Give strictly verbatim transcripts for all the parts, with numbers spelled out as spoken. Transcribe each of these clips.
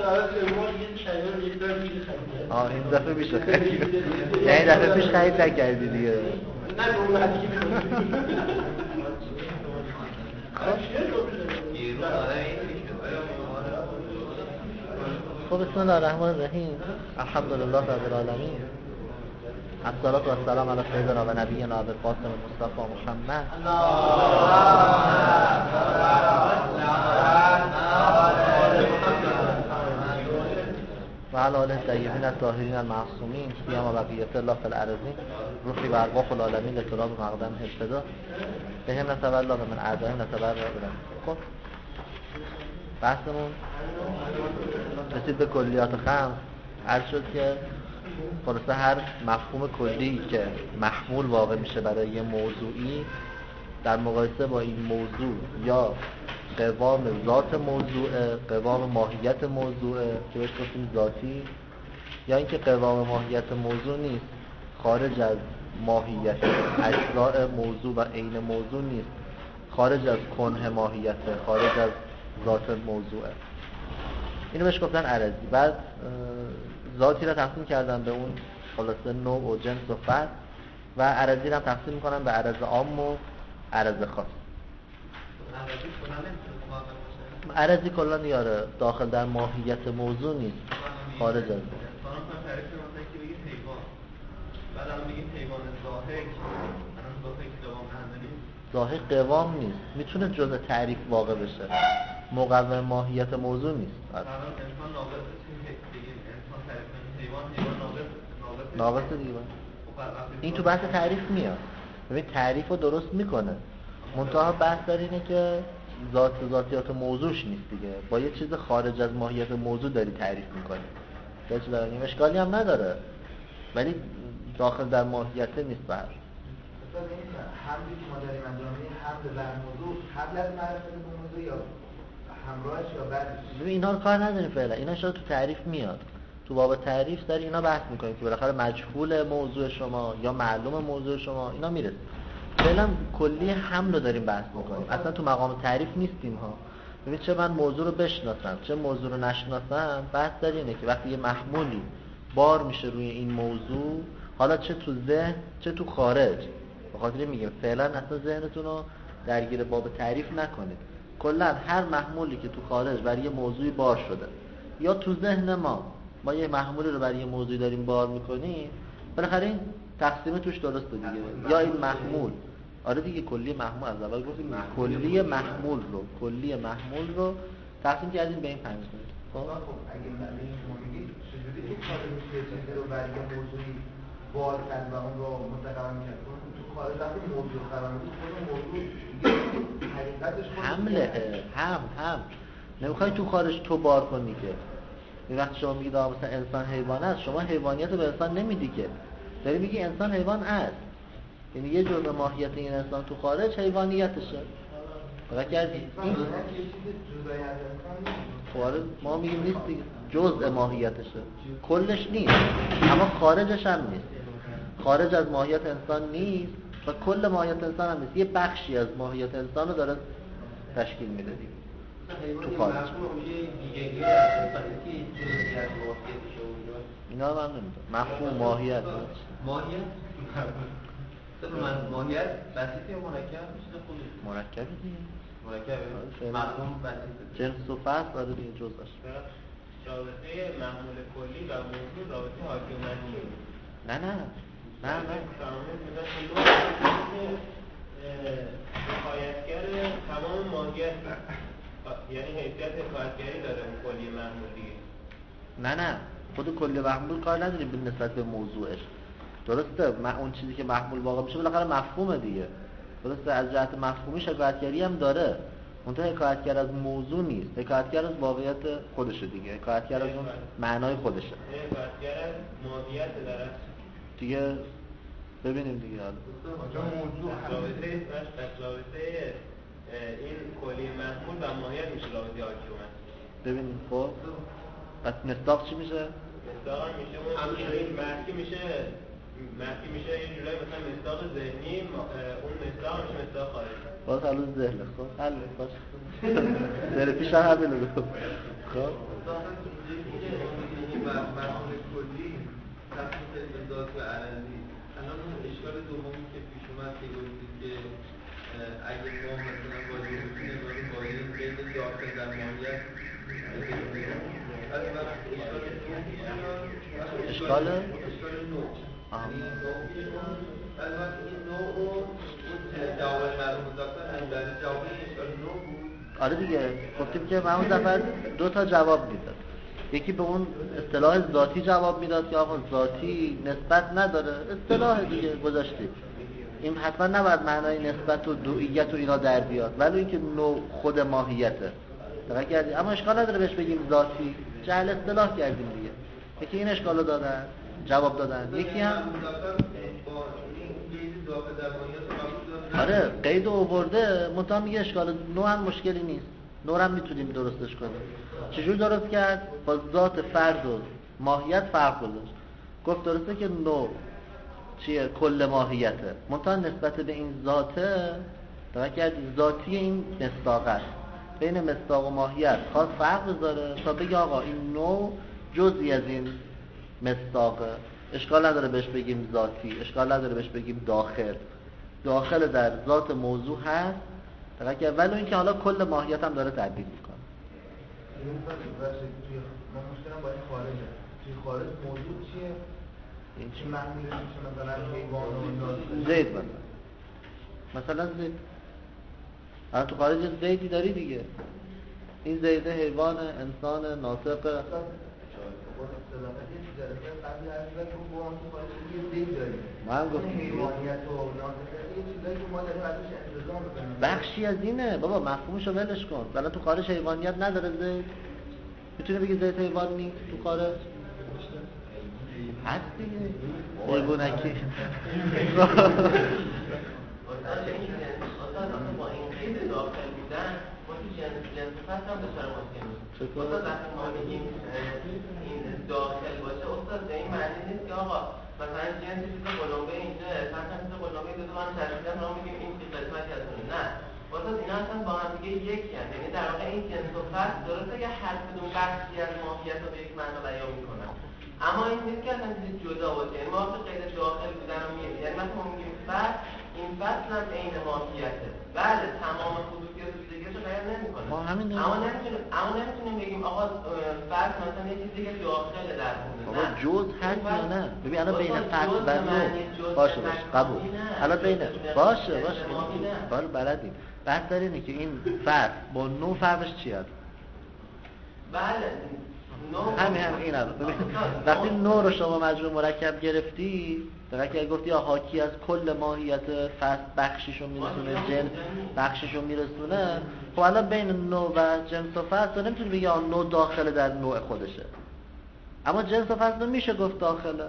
آه این دفعه میشه خرید. یعنی دفعه پیش خرید نکردی دیگه. نه اومدی. خب بسم الله الرحمن الرحیم. الحمدلله رب العالمین. الصلاة والسلام علی سیدنا و نبینا ابی القاسم مصطفی محمد و علی آله الطیبین الطاهرین المعصومین سیما بقیت الله فی الارضین روحی و ارواح العالمین لتراب مقدم ابتدا بهم نتولا و من اعدائهم نتبرأ بهم. خب بحثمون رسید به کلیات خمس. عرض شد که خلاصه هر مفهوم کلی که محمول واقع میشه برای یه موضوعی در مقایسه با این موضوع یا قوام ذات موضوع، قوام ماهیت موضوع که بهش گفتیم ذاتی، یا اینکه قوام ماهیت موضوع نیست، خارج از ماهیت اجزاء موضوع و عین موضوع نیست، خارج از کنه ماهیت، خارج از ذات موضوع. اینو بهش گفتن عرضی. بعد ذاتی را تقسیم کردن به اون خلاصه نوع و جنس و فرد، و عرضی را تقسیم میکنن به عرض عام و عرض خاص. عرضی کلا نیاره داخل در ماهیت موضوع نیست، خارج از اون. ظاهر قوام نیست، میتونه جزء تعریف واقع بشه، مقوم ماهیت موضوع نیست. ناقص دیگه. این تو بحث تعریف میاد. ببین تعریف رو درست میکنه، منتها بحث داره اینه که ذات ذاتیات موضوعش نیست دیگه، با یه چیز خارج از ماهیت موضوع داری تعریف میکنی. هیچ داره اشکالی هم نداره، ولی داخل در ماهیت نیست. بر همونی که ما داریم انجام میدیم حمل بر موضوع قبل از معرفت به موضوع یا همراهش یا بعدش؟ ببین اینا رو کار نداریم فعلا، اینا شاید تو تعریف میاد. تو باب تعریف سر اینا بحث میکنیم که بالاخره مجهول موضوع شما یا معلوم موضوع شما اینا میرسه. فعلا کلی حمل رو داریم بحث میکنیم، اصلا تو مقام تعریف نیستیم ها. ببین چه من موضوع رو بشناسم چه موضوع رو نشناسم، بحث داره اینه که وقتی یه محمولی بار میشه روی این موضوع، حالا چه تو ذهن چه تو خارج، به خاطر میگیم فعلا اصلا ذهنتون رو درگیر باب تعریف نکنید. کلا هر محمولی که تو خارج برای یه موضوعی بار شده، یا تو ذهن ما ما یه محمولی رو برای یه موضوعی داریم بار میکنیم، بالاخره این تقسیم توش درسته دیگه. یا این محمول، آره دیگه کلی محمول، از اول گفتیم کلی محمول رو کلی محمول رو تقسیم کردیم به این پنج قسمت. خب اگه برای شما میگید چجوری این کار میشه چیزی رو برای یه موضوعی بار کرد و اون رو متقابل کرد؟ تو خارج وقتی موضوع قرار میگید خود موضوع حقیقتش حمله هم هم نمیخوای تو خارج تو بار کنی که. این وقت شما میگید آقا مثلا انسان حیوان است، شما حیوانیت رو به انسان نمیدی که، داری میگی انسان حیوان است، یعنی یه جزء ماهیت این انسان تو خارج حیوانیتشه. فقط کردی این خارج ما میگیم نیست دیگه، جزء ماهیتشه، کلش نیست اما خارجش هم نیست. خارج از ماهیت انسان نیست و کل ماهیت انسان هم نیست، یه بخشی از ماهیت انسان رو داره تشکیل میده دیگه. تو خارج اینا رو من نمیدونم مفهوم ماهیت ماهیت من ماهیت بسیطه یا مرکب میشه؟ خودش مرکبه دیگه، مرکبه مفهوم بسیطه جنس و فرد داره دیگه جزءش. رابطه معمول کلی و موضوع رابطه حاکی و منفی. نه نه نه نه حکایتگر تمام ماهیت، یعنی حیثیت حکایتگری داره اون کلی معمول دیگه. نه نه خود کلی محمول کار نداریم به نسبت به موضوعش. درسته من اون چیزی که محمول واقع میشه بالاخره مفهومه دیگه. درسته از جهت مفهومی حکایتگری هم داره، منتها حکایتگر از موضوع نیست، حکایتگر از واقعیت خودشه دیگه، حکایتگر از اون معنای خودشه، حکایتگر از ماهیت داره دیگه. ببینیم دیگه حالا موضوع رابطه رابطه این کلی محمول و ماهیت میشه رابطه حاکمت. ببینیم خب پس مصداق چی میشه؟ مصداق میشه اون محکی میشه محکی میشه یه جورایی مثلا مصداق ذهنی، اون مصداق میشه مصداق خارجی. باز حالا ذهن خب حل باش. در پیش هم همین رو خب این مرحله کلی تفصیل ذات و علنی الان اون اشکال دومی که پیش اومد که گفتید که اگه ما مثلا واژه میتونیم ولی با این قید داخل در ماهیت از وقت اشکال اشکال اشکال نوع از وقت این نوع رو جواب مرحوم دکتر در جواب اشکال نوع بود. آره دیگه گفتیم که من اون دفعه دو تا جواب میداد. یکی به اون اصطلاح ذاتی جواب میداد که آقا ذاتی نسبت نداره، اصطلاح دیگه گذاشتیم. این حتما نباید معنای نسبت و دوئیت و اینا در بیاد، ولی اینکه نوع خود ماهیته دقیق کردیم. اما اشکال نداره بهش بگیم ذاتی، جعل اصطلاح کردیم دیگه. یکی این اشکالو دادن، جواب دادن. یکی هم آره قید آورده، منتها میگه اشکال نوع هم مشکلی نیست، نوع هم میتونیم درستش کنیم. چجور درست کرد؟ با ذات فرد و ماهیت فرق گذاشت. گفت درسته که نوع چیه؟ کل ماهیته، منتها نسبت به این ذاته دقیق کردی ذاتی این مصداق است. بین مصداق و ماهیت خواست فرق بذاره تا بگه آقا این نوع جزئی از این مصداقه. اشکال نداره بهش بگیم ذاتی، اشکال نداره بهش بگیم داخل. داخل در ذات موضوع هست دقیق، ولی اینکه حالا کل ماهیت هم داره تعبیر میکنه. این فرض توی ما مشکلم با این خارجه. توی خارج موضوع چیه؟ این چی؟ چی معنی میشه مثلا حیوان و زید مثلا. مثلا زید. الان تو خارج زیدی داری دیگه. این زید حیوان، انسان، ناطق. من گفتم بخشی از اینه بابا، مفهومشو ولش کن. الان تو خارج حیوانیت نداره زید؟ میتونه بگی زید حیوان نیست تو خارج؟ هست دیگه حیوانکی. با این قید داخل بودن ما تو جنس جنس فصل هم بسر ممکن نیست. استاد وقتی ما میگیم این داخل باشه استاد به این معنی نیست که آقا مثلا جنس چیز قلمبه اینجا مثلا چیز قلمبه دو تا من تشکیل ما میگیم این چیز قسمتی از اونه. نه استاد اینا اصلا با هم دیگه یکی هست. یعنی در واقع این جنس و فصل درسته که هر کدوم بخشی از ماهیت رو به یک معنی بیان میکنن، اما این نیست که اصلا چیز جدا باشه. یعنی ما وقتی قید داخل بودن رو میگیم، یعنی مثلا ما میگیم فصل، این فصل هم عین ماهیته. بله تمام خصوصیات ویژگیشو بیان نمی‌کنه. ما همین اما نمیتونیم اما نمیتونیم بگیم آقا فصل مثلا یه چیزی که داخل در اونه. آقا جز هست یا نه؟ ببین الان بین فصل و نوع باشه باشه قبول. الان بین باشه باشه باشه بلدیم. بحث داره اینه که این فصل با نوع فرقش چیه؟ بله همین هم این الان ببین وقتی نوع رو شما مجموع مرکب گرفتی دقیقاً که گفتی حاکی از کل ماهیت فصل بخشیشو میرسونه، جنس بخشیشو میرسونه، خب الان بین نوع و جنس و فصل نمیتونی بگی آن نوع داخل در نوع خودشه، اما جنس و فصل میشه گفت داخله.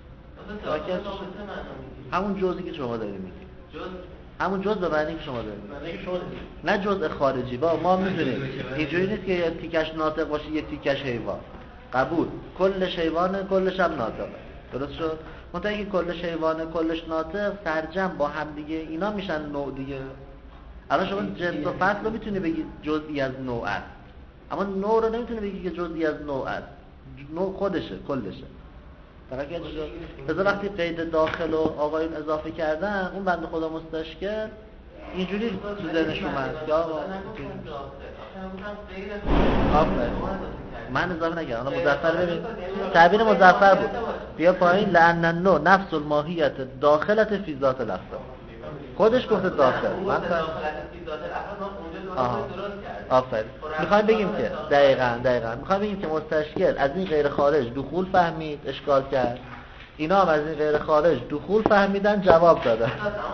همون جزئی که شما داری میگی، همون جزء به معنی که شما دارید، نه جزء خارجی. با ما میدونیم اینجوری نیست که یه تیکش ناطق باشه یه تیکش حیوان. قبول، کلش حیوانه کلش هم ناطقه، درست شد؟ منتها اینکه کلش حیوانه کلش ناطق سرجم با هم دیگه اینا میشن نوع دیگه. الان شما جنس و فصل رو میتونی بگی جزئی از نوع است، اما نوع رو نمیتونی بگی که جزئی از نوع است. نوع خودشه کلشه. فقط که بذار وقتی قید داخل و آقایون اضافه کردن اون بنده خدا مستشکل اینجوری تو ذهنش اومد که آقا آفرین من اضافه نکردم. الان مظفر ببین تعبیر مظفر بود بیا پایین لأن النوع نفس الماهیت داخلت فی ذات لفظ. خودش گفته داخل. من آفرین میخوایم بگیم که دقیقاً دقیقاً میخوایم بگیم که مستشکل از این غیر خارج دخول فهمید اشکال کرد، اینا هم از این غیر خارج دخول فهمیدن جواب دادن.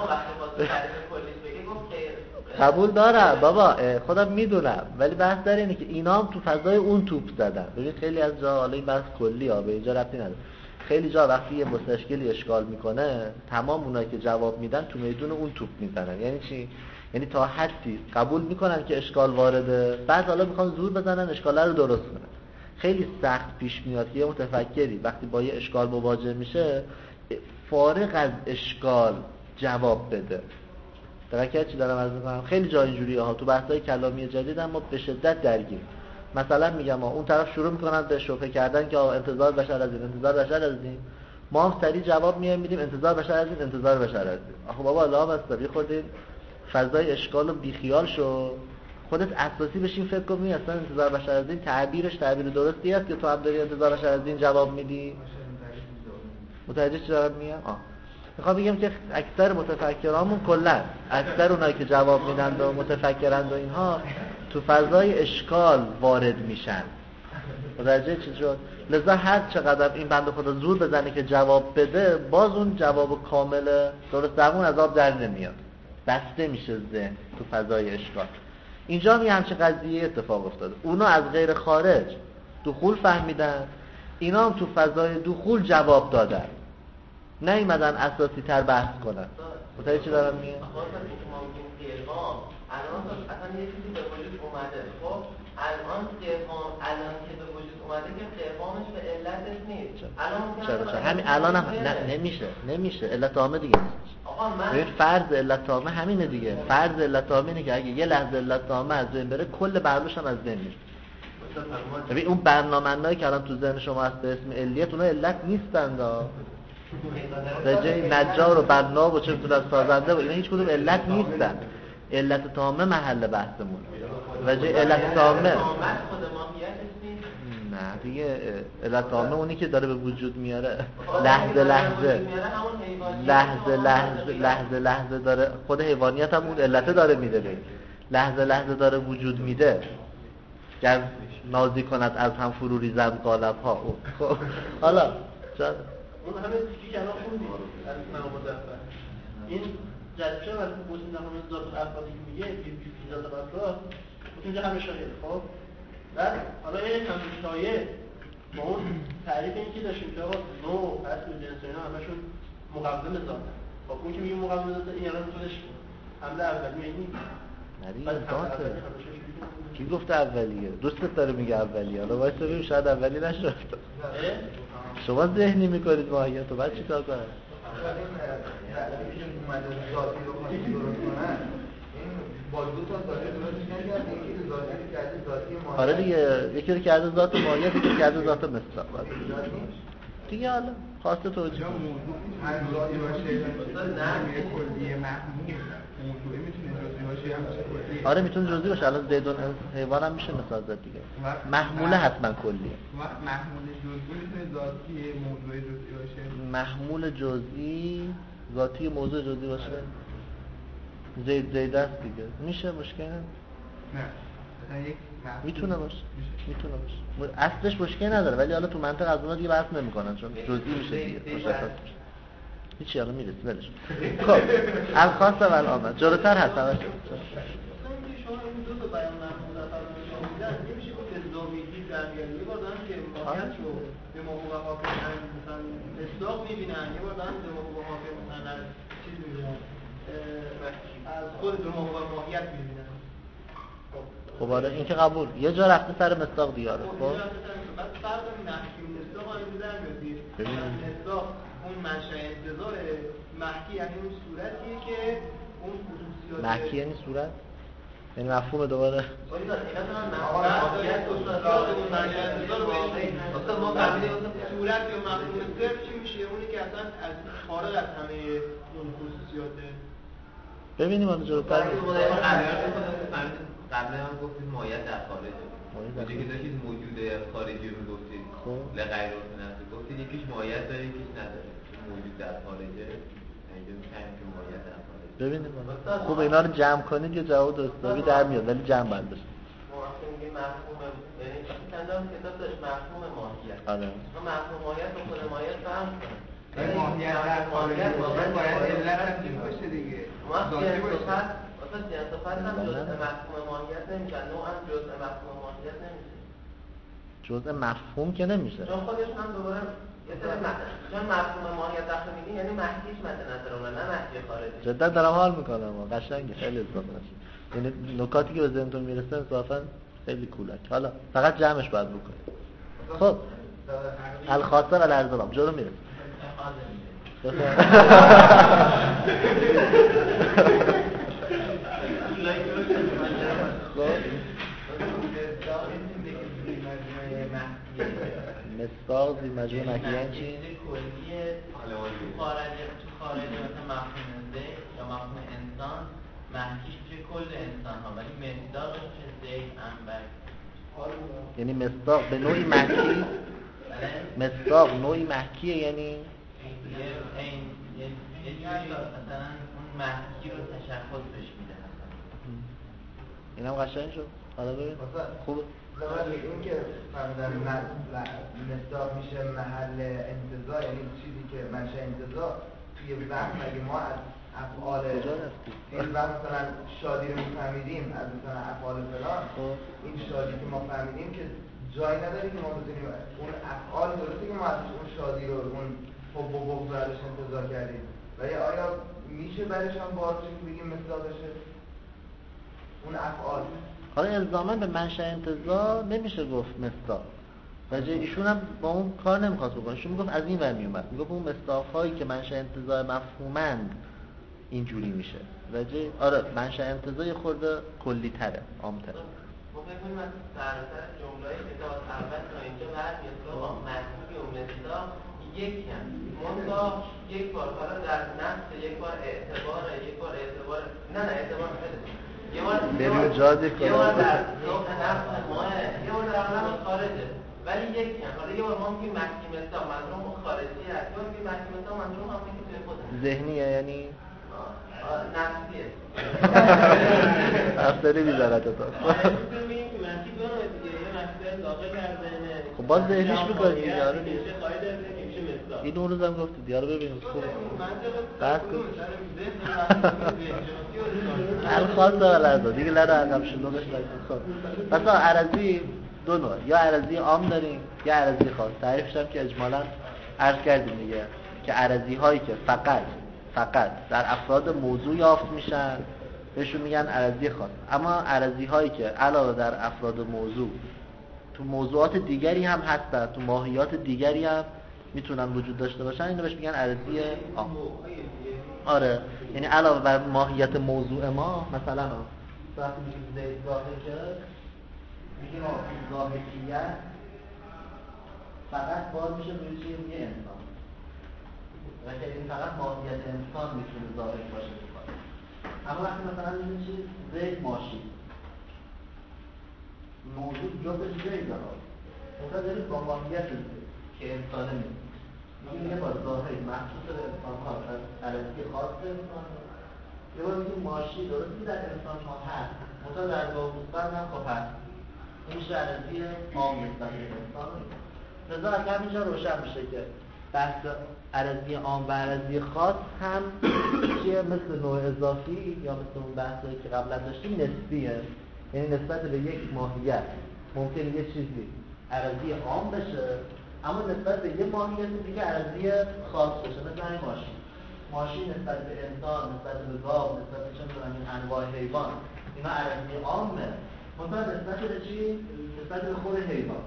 قبول دارم بابا خودم میدونم، ولی بحث داره اینه که اینا هم تو فضای اون توپ زدن. ببین خیلی از جا حالا این بحث کلی ها به اینجا ربطی نداره، خیلی جا وقتی یه مستشکلی اشکال میکنه تمام اونایی که جواب میدن تو میدون اون توپ میزنن. یعنی چی؟ یعنی تا حدی قبول میکنن که اشکال وارده، بعد حالا میخوان زور بزنن اشکال رو درست کنن. خیلی سخت پیش میاد که یه متفکری وقتی با یه اشکال مواجه میشه فارغ از اشکال جواب بده. درکت چی دارم عرض میکنم؟ خیلی جا اینجوریه ها، تو بحث‌های کلامی جدید هم ما به شدت درگیریم. مثلا میگم اون طرف شروع میکنن به شبهه کردن که آقا انتظار بشر از این، انتظار بشر از این، ما هم سریع جواب میایم میدیم انتظار بشر از این، انتظار بشر از این. آخه بابا لام است، خودت فضای اشکال و بیخیال شو، خودت اساسی بشین فکر کنی اصلا انتظار بشر از این تعبیرش تعبیر درستی است که تو هم داری انتظار بشر از این جواب میدی. متوجه چی دارم میگم؟ آه میخوام بگم که اکثر متفکرامون کلا اکثر اونایی که جواب میدن و متفکرند و اینها تو فضای اشکال وارد میشن. متوجه چی شد؟ لذا هر چقدر این بنده خدا زور بزنه که جواب بده، باز اون جواب کامل درست درمون از آب در نمیاد، بسته میشه ذهن تو فضای اشکال. اینجا می همچه قضیه اتفاق افتاده. اونا از غیر خارج دخول فهمیدن، اینا هم تو فضای دخول جواب دادن، نیومدن اساسی تر بحث کنن. متوجه چی دارم میگم؟ الان اصلا یه چیزی به وجود اومده، خب الان قیام الان که به وجود اومده که قیامش به علتش نیست. الان چرا چرا همین الان هم نه نمیشه نمیشه علت عامه دیگه نیست. آقا من فرض علت عامه همینه دیگه. فرض علت عامه اینه که اگه یه لحظه علت عامه از بین بره کل برداشت هم از بین میره. ببین اون برنامه‌ای که الان تو ذهن شما هست به اسم علیت، اونا علت نیستن دا. رجای نجار و بنا و چه می‌دونم سازنده و اینا هیچ کدوم علت نیستن. علت تامه محل بحثمون. رجای علت تامه نه دیگه، علت تامه اونی که داره به وجود میاره لحظه لحظه لحظه لحظه لحظه لحظه داره، خود حیوانیت هم اون علت داره میده به لحظه لحظه داره وجود میده. گر نازی کند از هم فرو ریزم قالب ها. خب حالا چرا اون همه چیزی که الان خوندیم از اسم مظفر این جدشه ولی که بوزین هم همه ذات افرادی که میگه بی بی بی ذات افراد اینجا همه شایعه. خب بعد حالا این همه شایعه با اون تعریف این که داشتیم که آقا نوع اصل و جنس اینا همشون مقوم ذاتن. خب اون که میگه مقوم ذات این الان خودش حمله اولیه این نری ذاته. کی گفته اولیه؟ دوستت داره میگه اولیه. حالا وایس ببین شاید اولی نشد. شما ذهنی میکنید ماهیت رو بعد چی کار کنن؟ آره دیگه، یکی رو کرده ذات ماهیت، یکی رو کرده ذات مصداق دیگه. حالا خواسته توجیه ارزایی باشه نه کلیه محمول موضوعی میتونه جزئی باشه هم کلیه. آره میتونه جزئی باشه. الان زیدون حیوان هم میشه مثال زد دیگه. محموله حتما کلیه. محمول جزئی میتونه ذاتی موضوع جزئی باشه. محمول جزئی ذاتی موضوع جزئی باشه. زید زید است دیگه. میشه مشکل نه. مثلا یک میتونه باشه. میتونه باشه. اصلش مشکل نداره ولی حالا تو منطق از اونها دیگه بحث نمیکنن چون جزئی میشه دیگه. مشخص میشه. هیچی حالا میرسه ولش. خب الخاص و العامه جلوتر هست همش. شما این دو تا بیان محمول افراد رو میدن نمیشه گفت الزامیگی در میاد. یه بار دارن که ماهیت رو به موضوع حاکم مثلا اصلاح میبینن، یه بار دارن به موضوع حاکم مثلا چیز میبینن از خود به موضوع ماهیت میبینن. خب آره این که قبول. یه جا رفته سر مصداق دیاره. خب بعد فرق محکی مصداق این در میاد. مصداق اون منشأ انتظار محکی یعنی اون صورتیه که اون خصوصیات محکی یعنی صورت؟ یعنی مفهوم دوباره اینا ماهیت خصوصیات اون منشأ انتظار اصلا ما فهمیدیم صورت یا مفهوم صرف چی میشه؟ اونی که اصلا از خارج از همه اون خصوصیاته. ببینیم آن جلوتر قبلا هم گفتید ماهیت در خارجه. اونجا که داشتید موجود خارجی رو گفتید لغیر نفسی گفتید یکیش ماهیت داره یکیش نداره. موجود در خارجه اینجا می‌خوایم که ماهیت در خارجه. ببینید خوب اینا رو جمع کنید یه جواب درستابی در میاد ولی جمع باید بشه. ما میگیم مفهوم یعنی چندان کتاب داشت مفهوم ماهیت. آره. ما مفهوم ماهیت و خود ماهیت فهم کنیم. این ماهیت در خارجه باید علت هم باشه دیگه. ما صفت اصلا صفت هم جزء مفهوم ماهیت نمیشه. نوع هم جزء مفهوم ماهیت نمیشه. جزء مفهوم که نمیشه. چون خودش هم دوباره یه سری چون مفهوم ماهیت داخل میگین یعنی محکیش مد نظر اون نه محکی خارجی. جدا دارم حال میکنم قشنگه خیلی اضافه نشه. یعنی نکاتی که به ذهنتون میرسه انصافا خیلی کولک. حالا فقط جمعش باید بکنید. خب الخاصه و الارزام جلو میرسه. مصداق زیر مجموع مخفی یعنی چی؟ کلی خارج تو خارج مثلا مفهوم ذهن یا مفهوم انسان محکیش میشه کل انسان ها، ولی مصداقش میشه ذهن انبر. یعنی مصداق به نوعی محکی، مصداق نوعی محکیه یعنی یه این یه یه جایی مثلا اون محکی رو تشخص بهش میده. اینم قشنگ شد. حالا ببین خوبه. زمان این که فهمیدن مصداق میشه محل انتزاع، یعنی چیزی که منشأ انتزاع توی وهم مگه ما از افعال این وقت مثلا شادی رو میفهمیدیم از مثلا افعال فلان، این شادی که ما فهمیدیم که جایی نداره که ما بتونیم اون افعال درسته که ما ازش اون شادی رو اون حب و بغض ازش انتظار کردیم، ولی آیا میشه برش هم بارش که بگیم مصداقشه اون افعال؟ حالا الزاما به منشأ انتزاع نمیشه گفت مصداق. وجه ایشون هم با اون کار نمیخواست بکنه. ایشون میگفت از این ور میومد، میگفت اون مصداق‌هایی که منشأ انتزاع مفهومند اینجوری میشه. وجه آره منشأ انتزاع یه خورده کلی‌تره، عام‌تره. ما فکر کنیم از سراسر جمله‌ای که تا اول تا اینجا هر مصداق مفهومی و مصداق یکی هم مصداق یک بار حالا در نفس یک بار اعتبار یک بار اعتبار نه نه اعتبار بده یه بار بریم جاده کنه یه بار در ذوق نفس ماه یه بار در عالم خارجه ولی یکی هم. حالا یه بار ما میگیم مکی مصداق منظورم اون خارجی هست، یه بار میگیم مکی مصداق منظورم همونی که توی خودم ذهنیه یعنی نفسیه افتری بیزاره تا تا خب باز ذهنیش بکنی دیاره دیگه این اون روز هم گفتی دیاره ببینیم خوب بس کن الخاص بلده دیگه لده عقب شلوغش نکن. پس عرضی دو نوع، یا عرضی عام داریم یا عرضی خاص. تعریفش هم که اجمالا عرض کردیم دیگه که عرضی هایی که فقط فقط در افراد موضوع یافت میشن بهشون میگن عرضی خاص. اما عرضی هایی که علاوه در افراد موضوع تو موضوعات دیگری هم هستن، تو ماهیات دیگری هم میتونن وجود داشته باشن، اینو بهش میگن عرضی عام. آره یعنی علاوه بر ماهیت موضوع ما، مثلا وقتی میگیم زید ضاحکه میگیم ضاحکیت فقط باز میشه روی چیه؟ روی انسان. و که این فقط ماهیت انسان میتونه ضاحک باشه. اما وقتی مثلا میگیم چیز زید ماشی موضوع جفتش زید داره اونجا دارید با ماهیت که انسانه نیست میگیم یه بار ظاهر مخصوص به انسان ها عرضی خاص به انسان ها، یه بار میگیم ماشی درستی در انسان ها هست منطقه در باقوزبر هم خب هست، این میشه عرضی عام نسبت به انسان نیست. لذا از همینجا روشن میشه که بحث عرضی عام و عرضی خاص هم چیه؟ مثل نوع اضافی یا مثل اون بحثی که قبلا داشتیم نسبیه. یعنی نسبت به یک ماهیت ممکنه یه چیزی عرضی عام بشه اما نسبت به یه ماهیت دیگه عرضی خاص بشه. مثل همین ماشین ماشین نسبت به انسان، نسبت به گاو، نسبت به چه می‌دونم این انواع حیوان اینا عرضی عامه، منتها نسبت به چی؟ نسبت به خود حیوان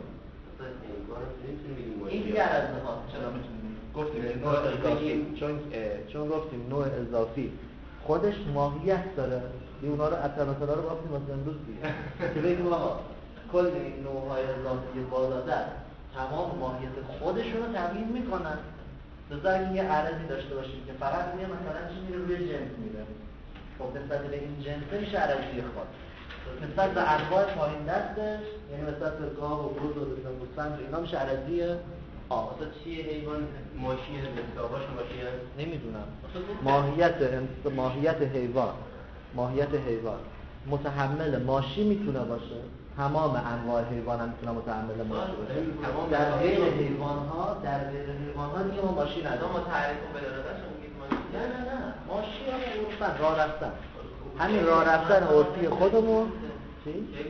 این دیگه عرضی خاص. چرا میتونیم گفتیم نوع اضافی چون چون گفتیم نوع اضافی خودش ماهیت داره دی اونا رو اصلا مثلا رو گفتیم واسه امروز دیگه که بگیم آقا کل این نوع‌های اضافی بالاتر تمام ماهیت خودشون رو تغییر میکنن. لذا اگه یه عرضی داشته باشیم که فقط میگه مثلا چی میره روی جنس میره، خب نسبت به این جنسه میشه عرضی خاص. نسبت به انواع پایین دستش یعنی نسبت به گاو و گرز و گوسفند اینا میشه عرضی عام. مثلا چیه حیوان ماشی مصداقاش ماشی هست؟ نمیدونم ماهیت ماهیت حیوان ماهیت حیوان متحمل ماشی میتونه باشه، تمام انواع حیوان هم میتونه متحمل ماشی باشه. در غیر حیوان ها در غیر حیوان ها دیگه ما ماشی نداریم. ما تعریف کن بدارادش میگید ماشی؟ نه نه نه ماشی هم عرفن راه رفتن، همین راه رفتن عرفی خودمون چی؟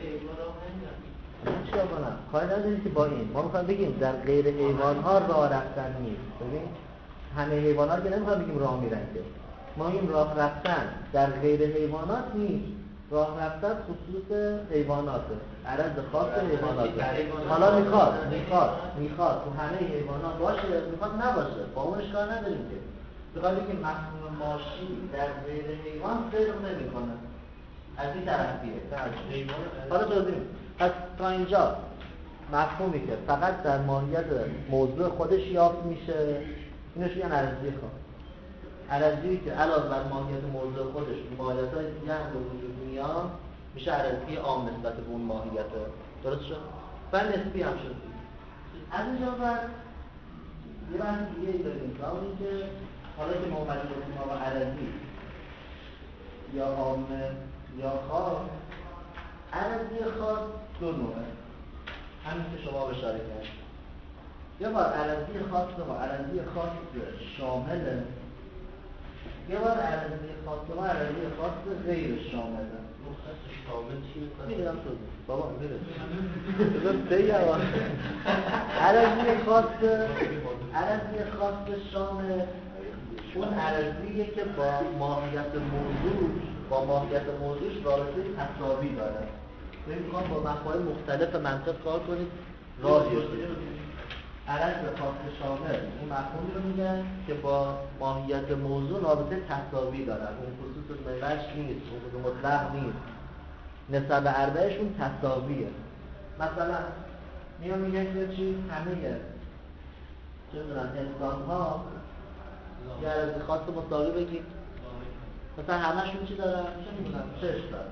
چی کنم؟ کاری نداریم که با این ما میخوایم بگیم در غیر حیوان ها راه رفتن نیست. ببین همه حیوانات که نمیخوایم بگیم راه میرن که ما این راه رفتن در غیر حیوانات نیست، راه رفتن خصوص حیواناته، عرض خاص حیواناته. حالا میخواد میخواد میخواد تو همه حیوانات باشه میخواد نباشه با اون اشکال نداریم که بخواد بگیم مفهوم ماشی در غیر حیوان فرق نمیکنه از این طرف بیه. حالا توضیح پس تا اینجا مفهومی که فقط در ماهیت موضوع خودش یافت میشه اینش میگن عرضی خاص. عرضی که علاوه بر ماهیت موضوع خودش ماهیت‌های دیگه هم به وجود میاد میشه عرضی عام نسبت به اون ماهیت. درست شد؟ و نسبی هم شد. از اینجا بعد یه بحث دیگه ای داریم که اونی که حالا که ما اومدیم گفتیم ما عرضی یا عام یا خاص، عرضی خاص دو نوعه، همین که شما اشاره کردید. یه بار عرضی خاص ما عرضی خاص شامله، یه بار عرضی خاص ما عرضی خاص غیر شامله. شامل چی میدونم تو بابا میره بذار بگم عرضی خاص عرضی خاص شامل اون عرضیه که با ماهیت موضوع با ماهیت موضوعش رابطه تساوی داره. من میخوام با مفاهیم مختلف منطق کار کنید راضی شدید. عرض خاص شامل این مفهومی رو میگن که با ماهیت موضوع رابطه تساوی دارن. اون خصوص ملش نیست، اون خصوص مطلق نیست، نسبت اربعشون تساویه. مثلا میان میگن که چی همه چه میدونن انسان ها یه عرض خاص مساوی بگید، مثلا همه‌شون چی دارن؟ چه میدونم چشم دارن،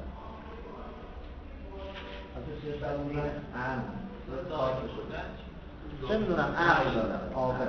مثلا چشم دارن میگن ام خاص شده، چه میدونم عقل دارن، عاقل.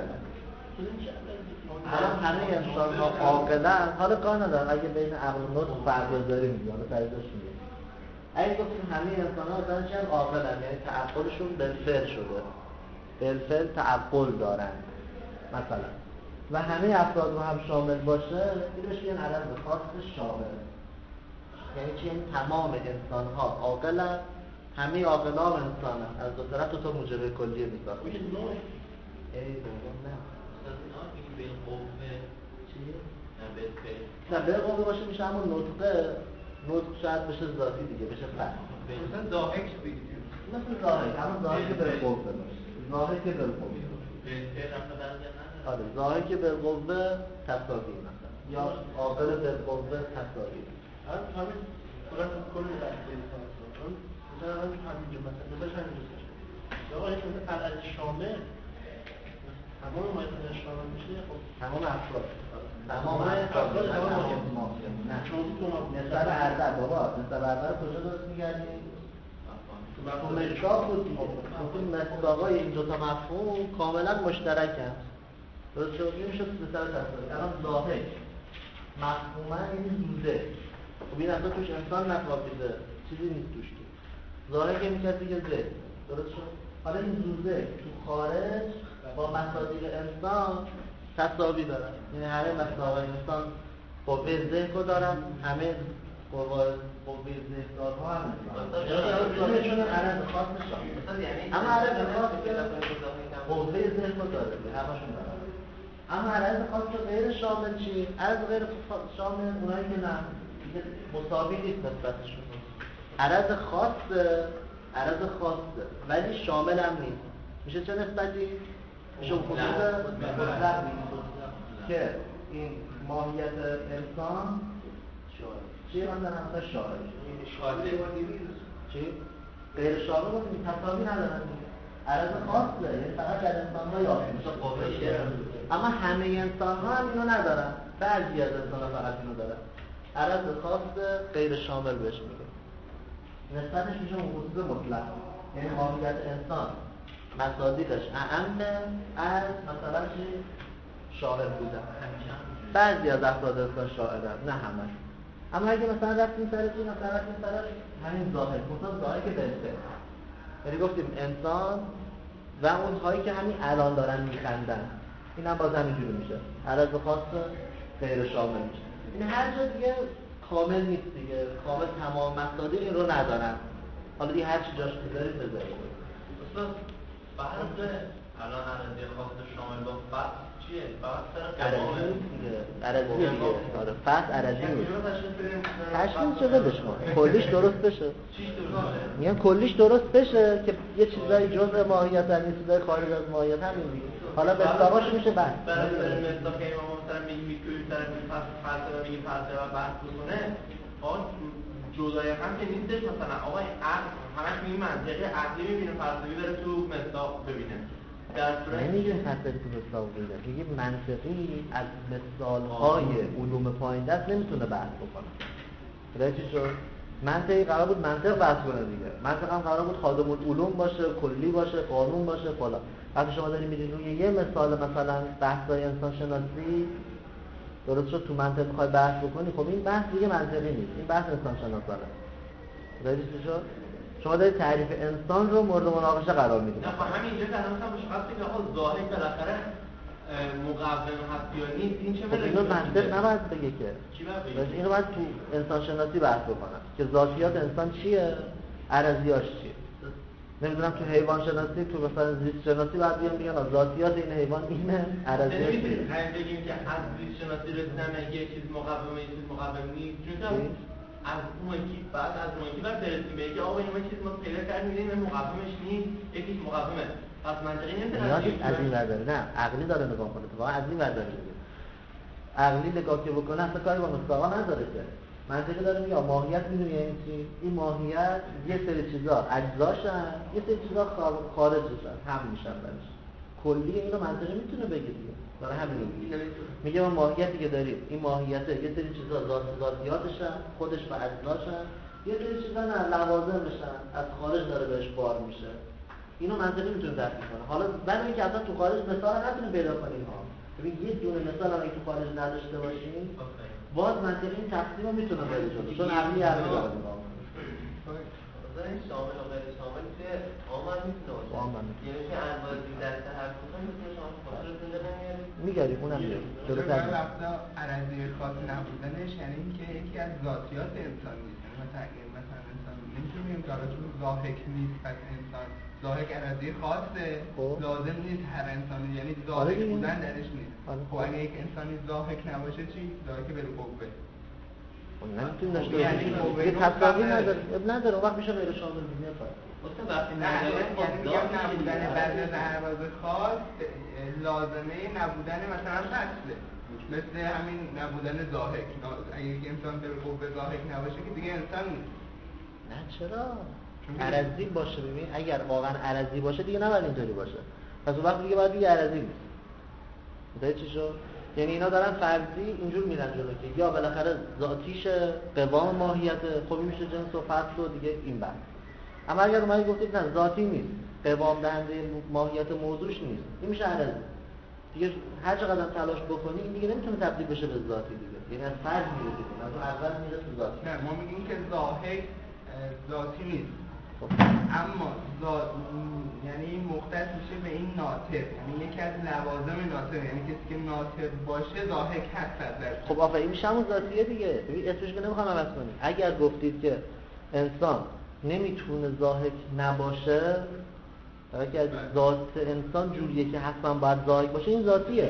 حالا همه انسان ها عاقلن، حالا کار ندارن اگه بین عقل و نطق فرق بذاریم حالا تعریفش میگه. اگه گفتیم همه انسان ها مثلا چند عاقلن، یعنی تعقلشون بالفعل شده، بالفعل تعقل دارن مثلا، و همه افراد رو هم شامل باشه، اینش یه عرض خاص شامل. یعنی چی؟ یعنی تمام انسان ها عاقلن، همه عاقلان انسانن، از دو طرف تو موجب کلیه میسازه. میشه نوع ای بابا نه به قوه چی؟ نه به فعل نه به قوه باشه میشه همون نطقه، نطق شاید بشه ذاتی دیگه، بشه فعل. مثلا ضاحک بگید مثل ظاهر، همون ظاهر که به قوه باشه، ظاهر که به قوه به فعل هم درجه نداره. آره ظاهر که به قوه تساوی مثلا، یا عاقل به قوه تساوی. هم همین خلاص کل بحث انسان هستن. مثلا همین همینجا مثلا مثلا همینجا یا آقا این عدد شامل تمام مایه شامل میشه. خب تمام افراد تمام افراد تمام ما نه چون تو نسبت عدد بابا نسبت عدد کجا درست می‌گردیم؟ مفهوم مشتاق بود دیگه. مفهوم مصداقای این دو تا مفهوم کاملا مشترکن. درست شد؟ نمیشه به سر تصادف. الان ظاهر مفهوما این زوده. خب این اصلا توش انسان نخوابیده، چیزی نیست توش که. ظاهر که می‌کرد دیگه زه. درست شد؟ حالا این زوده تو خارج با مصادیق انسان تساوی دارن. یعنی همه مصداقای انسان قوه ذهن رو دارن، همه قوه قوه ذهندارها هم مثلا چون عرض خاص نشان، اما عرض خاص قوه ذهن رو داره، همشون دارن. اما عرض خاص غیر شامل چی؟ عرض غیر شامل اونایی که نه دیگه مساوی نیست نسبتشون. عرض خاص عرض خاصه ولی شامل هم نیست. میشه چه نسبتی؟ میشه خصوص مطلق نیست که این ماهیت انسان چیه؟ من دارم مثلا شاهد چی؟ غیر شامل بودیم تصاوی ندارن دیگه. عرض خاصه یعنی فقط در انسان ها یافت میشه، اما همه انسان ها هم اینو ندارن، بعضی از انسان ها فقط اینو دارن. عرض خاص غیر شامل بهش میگه، نسبتش میشه خصوص مطلق، یعنی ماهیت انسان مصادیقش اعم از مثلا چی؟ شاعر بودن. بعضی از افراد انسان شاعرن، نه همه. اما اگه مثلا رفتیم سر چی؟ مثلا رفتیم سر همین ظاهر، مثلا ظاهر که بهتره، یعنی گفتیم انسان و اون هایی که همین الان دارن میخندن، این هم باز همینجوری میشه، عرض خاص غیر شامل میشه. این هر جا دیگه کامل نیست دیگه، کامل تمام مصادیق این رو ندارن. حالا دیگه هر چی جاش بذارید بذارید. اصلا بحث الان عرضی خاص شامل با فصل چیه؟ فصل عرضی دیگه، عرضی دیگه. آره فصل عرضی نیست. تشکیل چه ولش کن. کلیش درست بشه. چیش درسته؟ میگن کلیش درست بشه که یه چیزای جزء ماهیت هست، یه چیزای خارج از ماهیت همین دیگه. حالا به استاقاش میشه بحث. برای مثلا که امام مثلا میگه میگه طرف فصل فصل و میگه فصل و بحث بکنه، آن جدای هم که نیستش مثلا آقا این عقل همش می منطقی عقلی میبینه فلسفی بره تو مصداق ببینه در صورت نمیگیم فلسفی تو مصداق ببینه میگیم منطقی از مثالهای علوم پایین دست نمیتونه بحث بکنه. درسته چی شد؟ منطقی قرار بود منطق بحث کنه دیگه. منطق هم قرار بود خادم العلوم باشه، کلی باشه، قانون باشه، فلان. وقتی شما دارید میرید روی یه مثال مثلا بحث‌های انسان شناسی درست شد تو منطق میخوای بحث بکنی، خب این بحث دیگه منطقی نیست، این بحث انسان شناسانه. درسته چی شد؟ شما دارید تعریف انسان رو مورد مناقشه قرار میدید. نه خب همینجا که الان مثلا مشخصه که آقا ظاهر بالاخره مقوم هست یا نیست، این چه خب اینو منطق نباید بگه که چی باید بگه؟ اینو باید تو انسان شناسی بحث بکنن که ذاتیات انسان چیه، عرضیاش چیه. نمیدونم تو حیوان شناسی تو مثلا زیست شناسی بعد بیان بگن ذاتیات این حیوان اینه، عرضیاش چیه. نمیتونیم بگیم که از زیست شناسی رسیدن یه چیز مقومه یه چیز مقوم نیست، چون از اون یکی بعد از اون یکی بعد برسیم به اینکه آقا این چیز ما پیدا کردیم می‌بینیم مقومش نیست، یکیش مقومه. پس منطقی نمی‌تونه از این ور داره، نه عقلی داره نگاه کنه، تو از این ور داره میگه. عقلی نگاه که بکنه اصلا کاری با مصداقا نداره که. منطقی داره میگه ماهیت میدونی یعنی چی؟ این ماهیت یه سری چیزا اجزاشن، یه سری چیزا خارجشن، هم میشن درش. کلی اینو منطقی میتونه بگه دیگه. داره همین میگه. میگه ما ماهیتی که داریم، این ماهیت یه سری چیزا ذات ذاتیاتشن، خودش و اجزاشن، یه سری چیزا نه لوازمشن، از خارج داره بهش بار میشه. اینو منطقی میتونه درک کنه. حالا برای اینکه اصلا تو خارج مثال نتونیم پیدا کنیم ها. ببین یه دونه مثال هم تو خارج نداشته باشیم، باز منطقی این تقسیم رو میتونه بده جلو. چون عقلی عقلی داره نگاه میکنه. مثلا این شامل و غیر شامل که عامل میتونه باشه. عامل. یعنی که انواعی در تحقیق میتونه شما خاطر زنده نمیارید. میگاریم اونم میگاریم. جلوتر میگم. وقتا عرضی خاص نبودنش یعنی اینکه یکی از ذاتیات انسان نیست. مثلا اگه مثلا انسان نمیتونیم داره چون ضاحک نیست پس انسان ضاحک عرضی خاصه لازم نیست هر انسانی یعنی ضاحک بودن درش نیست. خب اگه یک انسانی ضاحک نباشه چی؟ ضاحک بالقوه. اون نمیتونیم داشته باشیم. یه تصاوی نداره. نداره. اون وقت میشه غیر شامل میاد. واسه وقتی نه یعنی میگم نبودن بعضی از اعراض خاص لازمه نبودن مثلا فصله. مثل همین نبودن ضاحک. اگه یک انسان بالقوه ضاحک نباشه که دیگه انسان نیست. نه چرا؟ عرضی باشه ببین اگر واقعا عرضی باشه دیگه نباید اینطوری باشه. پس اون وقت دیگه باید دیگه عرضی نیست. متوجه چی شد؟ یعنی اینا دارن فرضی اینجور میرن جلو که یا بالاخره ذاتیش قوام ماهیت خوبی میشه جنس و فصل و دیگه این بحث. اما اگر اومدی گفتید نه ذاتی نیست، قوام دهنده ماهیت موضوعش نیست، این میشه عرضی. دیگه هر چقدر تلاش بکنی این دیگه نمیتونه تبدیل بشه به ذاتی دیگه. یعنی از فرض میره دیگه. از اون اول میره تو ذاتی. نه ما میگیم که ضاحک ذاتی نیست. اما ذات یعنی مختص میشه به این ناطق، یعنی یکی از لوازم ناطق، یعنی کسی که ناطق باشه ضاحک هست در. خب آخه این میشه همون ذاتیه دیگه. ببین اسمش که نمیخوام عوض کنی. اگر گفتید که انسان نمیتونه ضاحک نباشه، برای که ذات انسان جوریه که حتما باید ضاحک باشه، این ذاتیه.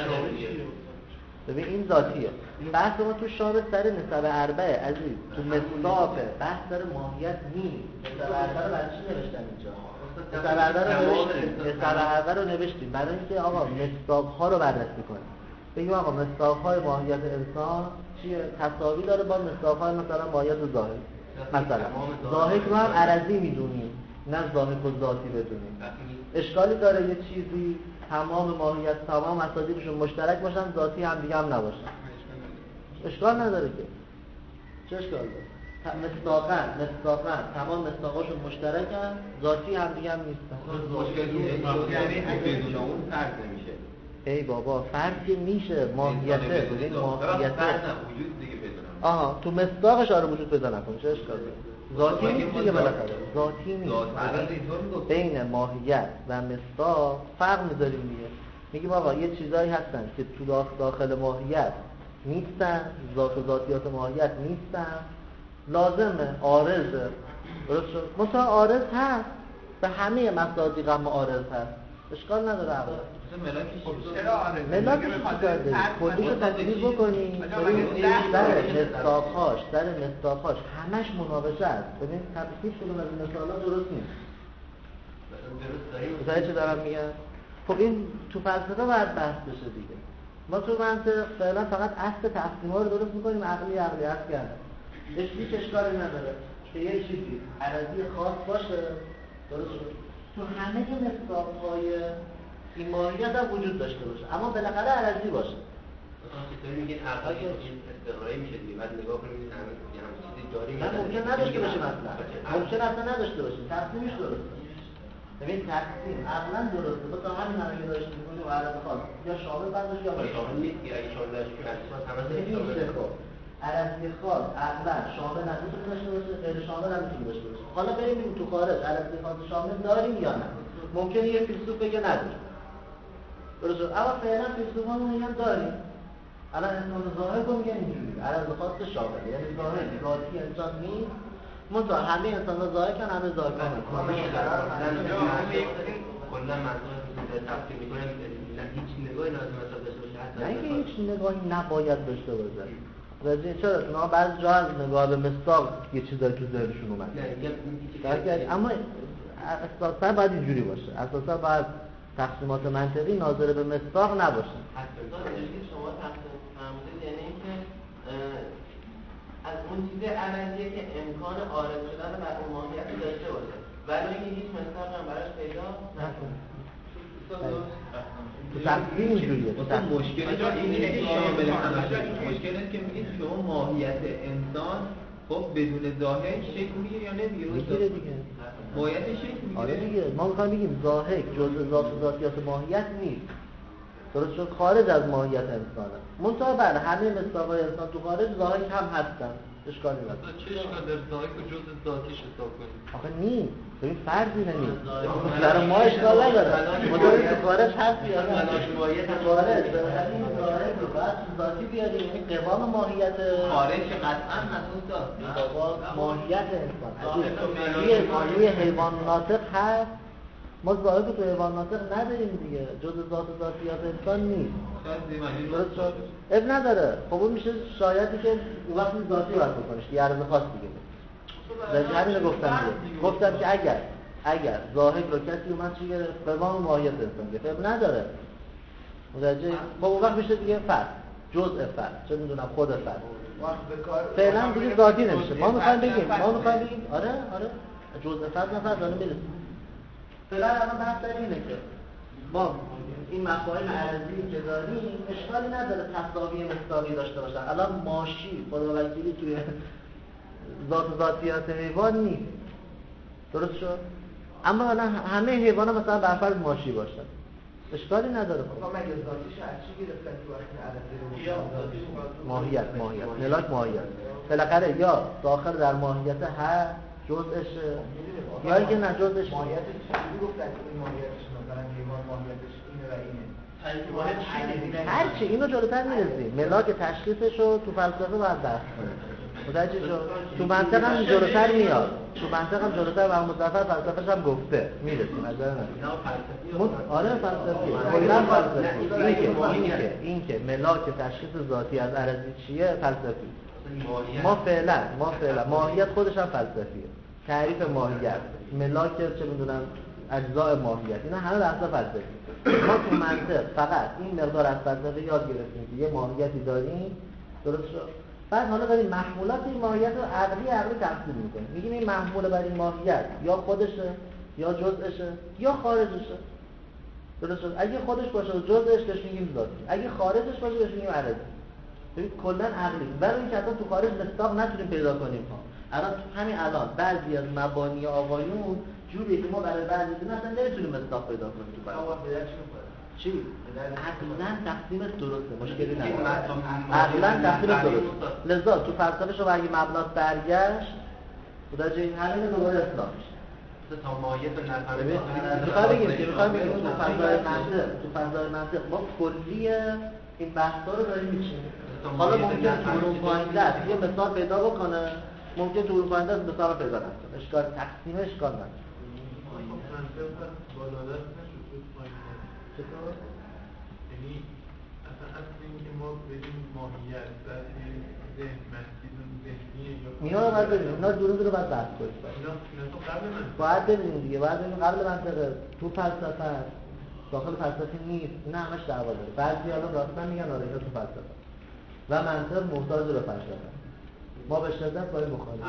ببین این ذاتیه. بحث ما تو شامل سر نسب اربعه عزیز، تو مصداقه، بحث سر ماهیت نیست. نسب اربعه رو برای چی نوشتن اینجا؟ نسب اربعه رو نوشتیم. نسب اربعه رو نوشتیم برای اینکه آقا مصداق‌ها رو بررسی کنیم. بگیم آقا مصداق‌های ماهیت انسان چیه؟ تساوی داره با مصداق‌های مثلا ماهیت ظاهر. مثلا ظاهر رو هم عرضی میدونیم، نه ظاهر و ذاتی بدونیم. اشکالی داره یه چیزی تمام ماهیت تمام اساسیشون مشترک باشن ذاتی هم دیگه هم نباشن؟ اشکال نداره که. چه اشکال داره؟ مصداقاً مصداقاً تمام مصداقاشون مشترکن، ذاتی هم دیگه هم نیستن. یعنی بدون اون فرض نمیشه. ای بابا فرض که میشه ماهیت ببین ماهیت وجود دیگه بدون. آها تو مصداقش آره وجود پیدا نکنه. چه اشکال داره؟ ذاتی نیست دیگه بالاخره. ذاتی نیست. بین ماهیت و مصداق فرق میذاریم دیگه. میگیم آقا یه چیزایی هستن که تو داخل ماهیت نیستن، ذات و ذاتیات ماهیت نیستن، لازمه عارضه. درست شد؟ مثلا عارض هست، به همه مصادیق هم عارض هست. اشکال نداره عقل. چرا عارض؟ ملاکش چیکاره؟ کلیشو تدبیر بکنی. در مصداقهاش، در مصداقهاش همش مناقشه است. ببین تفسیر کدوم از این مثالا درست نیست. درست داری؟ چه دارم میگم؟ خب این تو فلسفه باید بحث بشه دیگه. ما تو منطق فعلا فقط اصل تقسیم‌ها رو درست می‌کنیم، عقلی عقلی اصل کرده. بهش هیچ اشکالی نداره که یه چیزی عرضی خاص باشه، درست شد؟ تو همه مصداق‌های این ماهیت هم وجود داشته باشه، اما بالاخره عرضی باشه. مثلا میگین عقل این استقرایی میشه دیگه، بعد نگاه کنید همه یه هم چیزی داریم. نه ممکن نداشته باشه مثلا. ممکن اصلا نداشته باشه. تقسیمش درسته. ببین تقسیم عقلا درسته. با تا همین نمیشه داشته می‌کنه و عرض خاص یا شامل برداشت یا غیر شامل نیست. اگه شامل داشته باشه همه خب عرضی خاص عقلا شامل هم میتونه داشته باشه، غیر شامل هم میتونه داشته باشه. حالا بریم ببینیم تو خارج عرضی خاص شامل داریم یا نه. ممکنه یه فیلسوف بگه نداریم. درسته؟ اما فعلا فیلسوفان میگن داریم. الان انسان ظاهر رو میگن اینجوری عرض خاص شامل، یعنی ظاهر ذاتی انسان نیست. منتها همه انسان‌ها ظاهر کن، همه ظاهر کن. همه قرار کلا منظور تفسیر می‌کنه هیچ نگاهی لازم است داشته باشه. نه اینکه هیچ نگاهی نباید داشته باشه. واسه چرا اونا بعضی جا از نگاه به مصداق یه چیزایی تو ذهنشون اومد. نه اما اساسا باید اینجوری باشه. اساسا باید تقسیمات منطقی ناظر به مصداق نباشه. اساسا اینجوری شما تقسیم فرمودید یعنی اینکه از اون چیز عملیه که امکان عارض شدن بر اون ماهیت داشته باشه ولی اینکه هیچ مصداق هم براش پیدا نکنه. تو تقسیم اینجوریه. تو مشکل اینه که شامل مشکل اینه که میگید شما ماهیت انسان خب بدون ظاهر شکل میگیره یا نمیگیره؟ میگیره دیگه. ماهیت شکل میگیره. آره دیگه. ما میخوایم بگیم ظاهر جزء ذات و ذاتیات ماهیت نیست. درست شد خارج از ماهیت انسانه. منتها بله همه مصداق‌های انسان تو خارج ظاهر هم هستن. اشکالی نداره. چه اشکال داره ظاهر رو جزء ذاتیش حساب کنیم؟ آخه نیست. ببین فرضی نمیست. برای ما اشکال نداره. ما داریم تو خارج هست یا نه؟ ماهیت خارج به این ظاهر رو بعد ذاتی بیاریم یعنی قوام ماهیت خارج که قطعاً مسئول داره. ماهیت انسان. روی روی حیوان ناطق هست. ما ظاهر که تو حیوان ناطق نداریم دیگه، جز ذات و ذاتیات انسان نیست. درست شد؟ اب نداره. خب اون میشه شایدی که اون وقتی ذاتی باید بکنیش که یه عرض خاص دیگه در همین رو گفتم دیگه. گفتم که اگر اگر ظاهر رو کسی اومد چی گرفت؟ قوام ماهیت انسان گرفت. اب نداره. متوجه؟ خب اون وقت میشه دیگه فرد، جزء فرد، چه میدونم خود فرد. فعلا دیگه ذاتی نمیشه. ما میخوایم بگیم، ما میخوایم بگیم آره آره جزء فرد نفر داره میرسیم. فعلا الان بحث در اینه که ما این مفاهیم عرضی که داریم اشکالی نداره تساوی مصداقی داشته باشن. الان ماشی خداوکیلی توی ذات و ذاتیات حیوان نیست. درست شد؟ اما الان همه حیوانات مثلا برفرض ماشی باشن. اشکالی نداره. خب مگه ذاتیش از چی گرفتن تو وقتی عرضی رو ماهیت ماهیت ملاک ماهیت بالاخره یا داخل در ماهیت هست جزءش یا اینکه نه جزءش ماهیتش چی گفتن که این ماهیتش مثلا حیوان ماهیتش اینه و اینه هر چی اینو جلوتر میرسیم. ملاک تشخیصش رو تو فلسفه باید بحث کنیم. متوجه شد؟ تو منطق هم جلوتر میاد. تو منطق هم جلوتر و مظفر فلسفه‌ش هم گفته میرسیم. از نظر من آره فلسفی کلا فلسفی این که این که ملاک تشخیص ذاتی از عرضی چیه فلسفی. ما فعلا ما فعلا ماهیت خودش هم فلسفیه. تعریف ماهیت ملاک چه میدونم اجزاء ماهیت اینا همه بحث فلسفی. ما تو منطق فقط این مقدار از فلسفه یاد گرفتیم که یه ماهیتی داریم. درست شد؟ بعد حالا داریم محمولات این ماهیت رو عقلی عقلی تفسیر میکنیم. میگیم این محمول بر این ماهیت یا خودشه یا جزءشه یا خارجشه. درست شد؟ اگه خودش باشه و جزءش بهش میگیم ذاتی. اگه خارجش باشه بهش میگیم عرضی. ببین کلا عقلی. برای اینکه اصلا تو خارج مصداق نتونیم پیدا کنیم ها. الان همین الان بعضی از مبانی آقایون جوری که ما برای بعضی دیگه مثلا نمیتونیم مصداق پیدا کنیم تو برای چی؟ عقلا تقسیمش درسته، مشکلی نداره. عقلا تقسیمش درسته. لذا تو فلسفه شما اگه مبنات برگشت خدا جای همین دوباره اصلاح میشه. تا ماهیت رو نفهمیم. ببین میخوام بگیم که میخوام بگیم تو فضای منطق تو فضای منطق ما کلی این بحثا رو داریم میچینیم. حالا ممکن تو اون پایین دست یه مثال پیدا بکنه، ممکن تو اون پایین دست مثال پیدا نکنه. اشکال تقسیم اشکال نداره. چطور؟ یعنی اصلا اصلا اینکه ما بگیم ماهیت بعد ذهن مسجد ذهنیه یا اینا رو باید ببینیم، اینا دورو دورو باید بحث کنیم. اینا اینا تو قبل من باید ببینیم دیگه، باید ببینیم قبل منطقه تو فلسفه است، داخل فلسفه نیست، اینا همش دعوا داره. بعضی حالا راستن میگن آره اینا تو فلسفه و منطق محتاج به فلسفه. ما به شدت باید مخالف.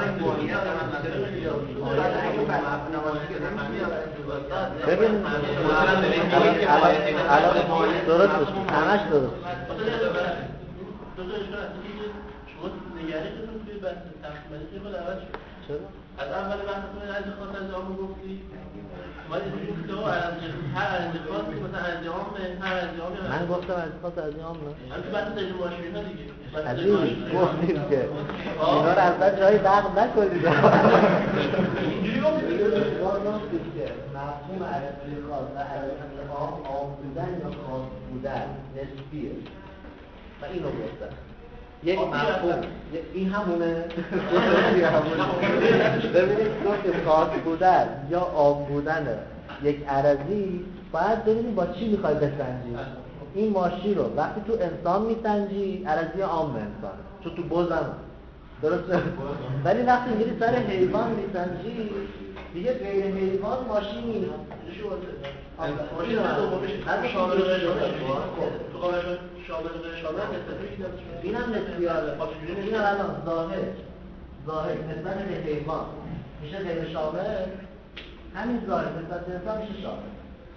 ببین الان درست بشه، همش درست. شما نگرشتون توی بحث تقسیم‌بندی خیلی خود عوض شد. چرا؟ از اول بحثتون از خاص از عام گفتی ما دیدیم که هر ارزش خاصی مثلا از عام هر از عام من گفتم از خاص از عام نه. من تو بحث تجربه ماشینا دیگه. عزیز گفتیم که اینا رو اصلا جای نقد نکنید. اینجوری گفتید که مفهوم ارزش خاص و ارزش عام عام بودن یا خاص بودن نسبیه. و اینو گفتم. یک مفهوم این همونه. ببینید گفتیم خاص بودن یا عام بودن یک عرضی باید ببینید با چی میخوای بسنجی. این ماشی رو وقتی تو انسان میسنجی عرضی عام انسان چون تو بزن درسته. ولی وقتی میری سر حیوان میسنجی دیگه غیر حیوان ماشی نیست. ماشین دومش هم شامل غیر تو قابل شامل غیر شامل نسبت این هم نسبیاره. این الان ظاهر ظاهر نسبت به حیوان میشه غیر شامل، همین ظاهر نسبت به انسان میشه شامل.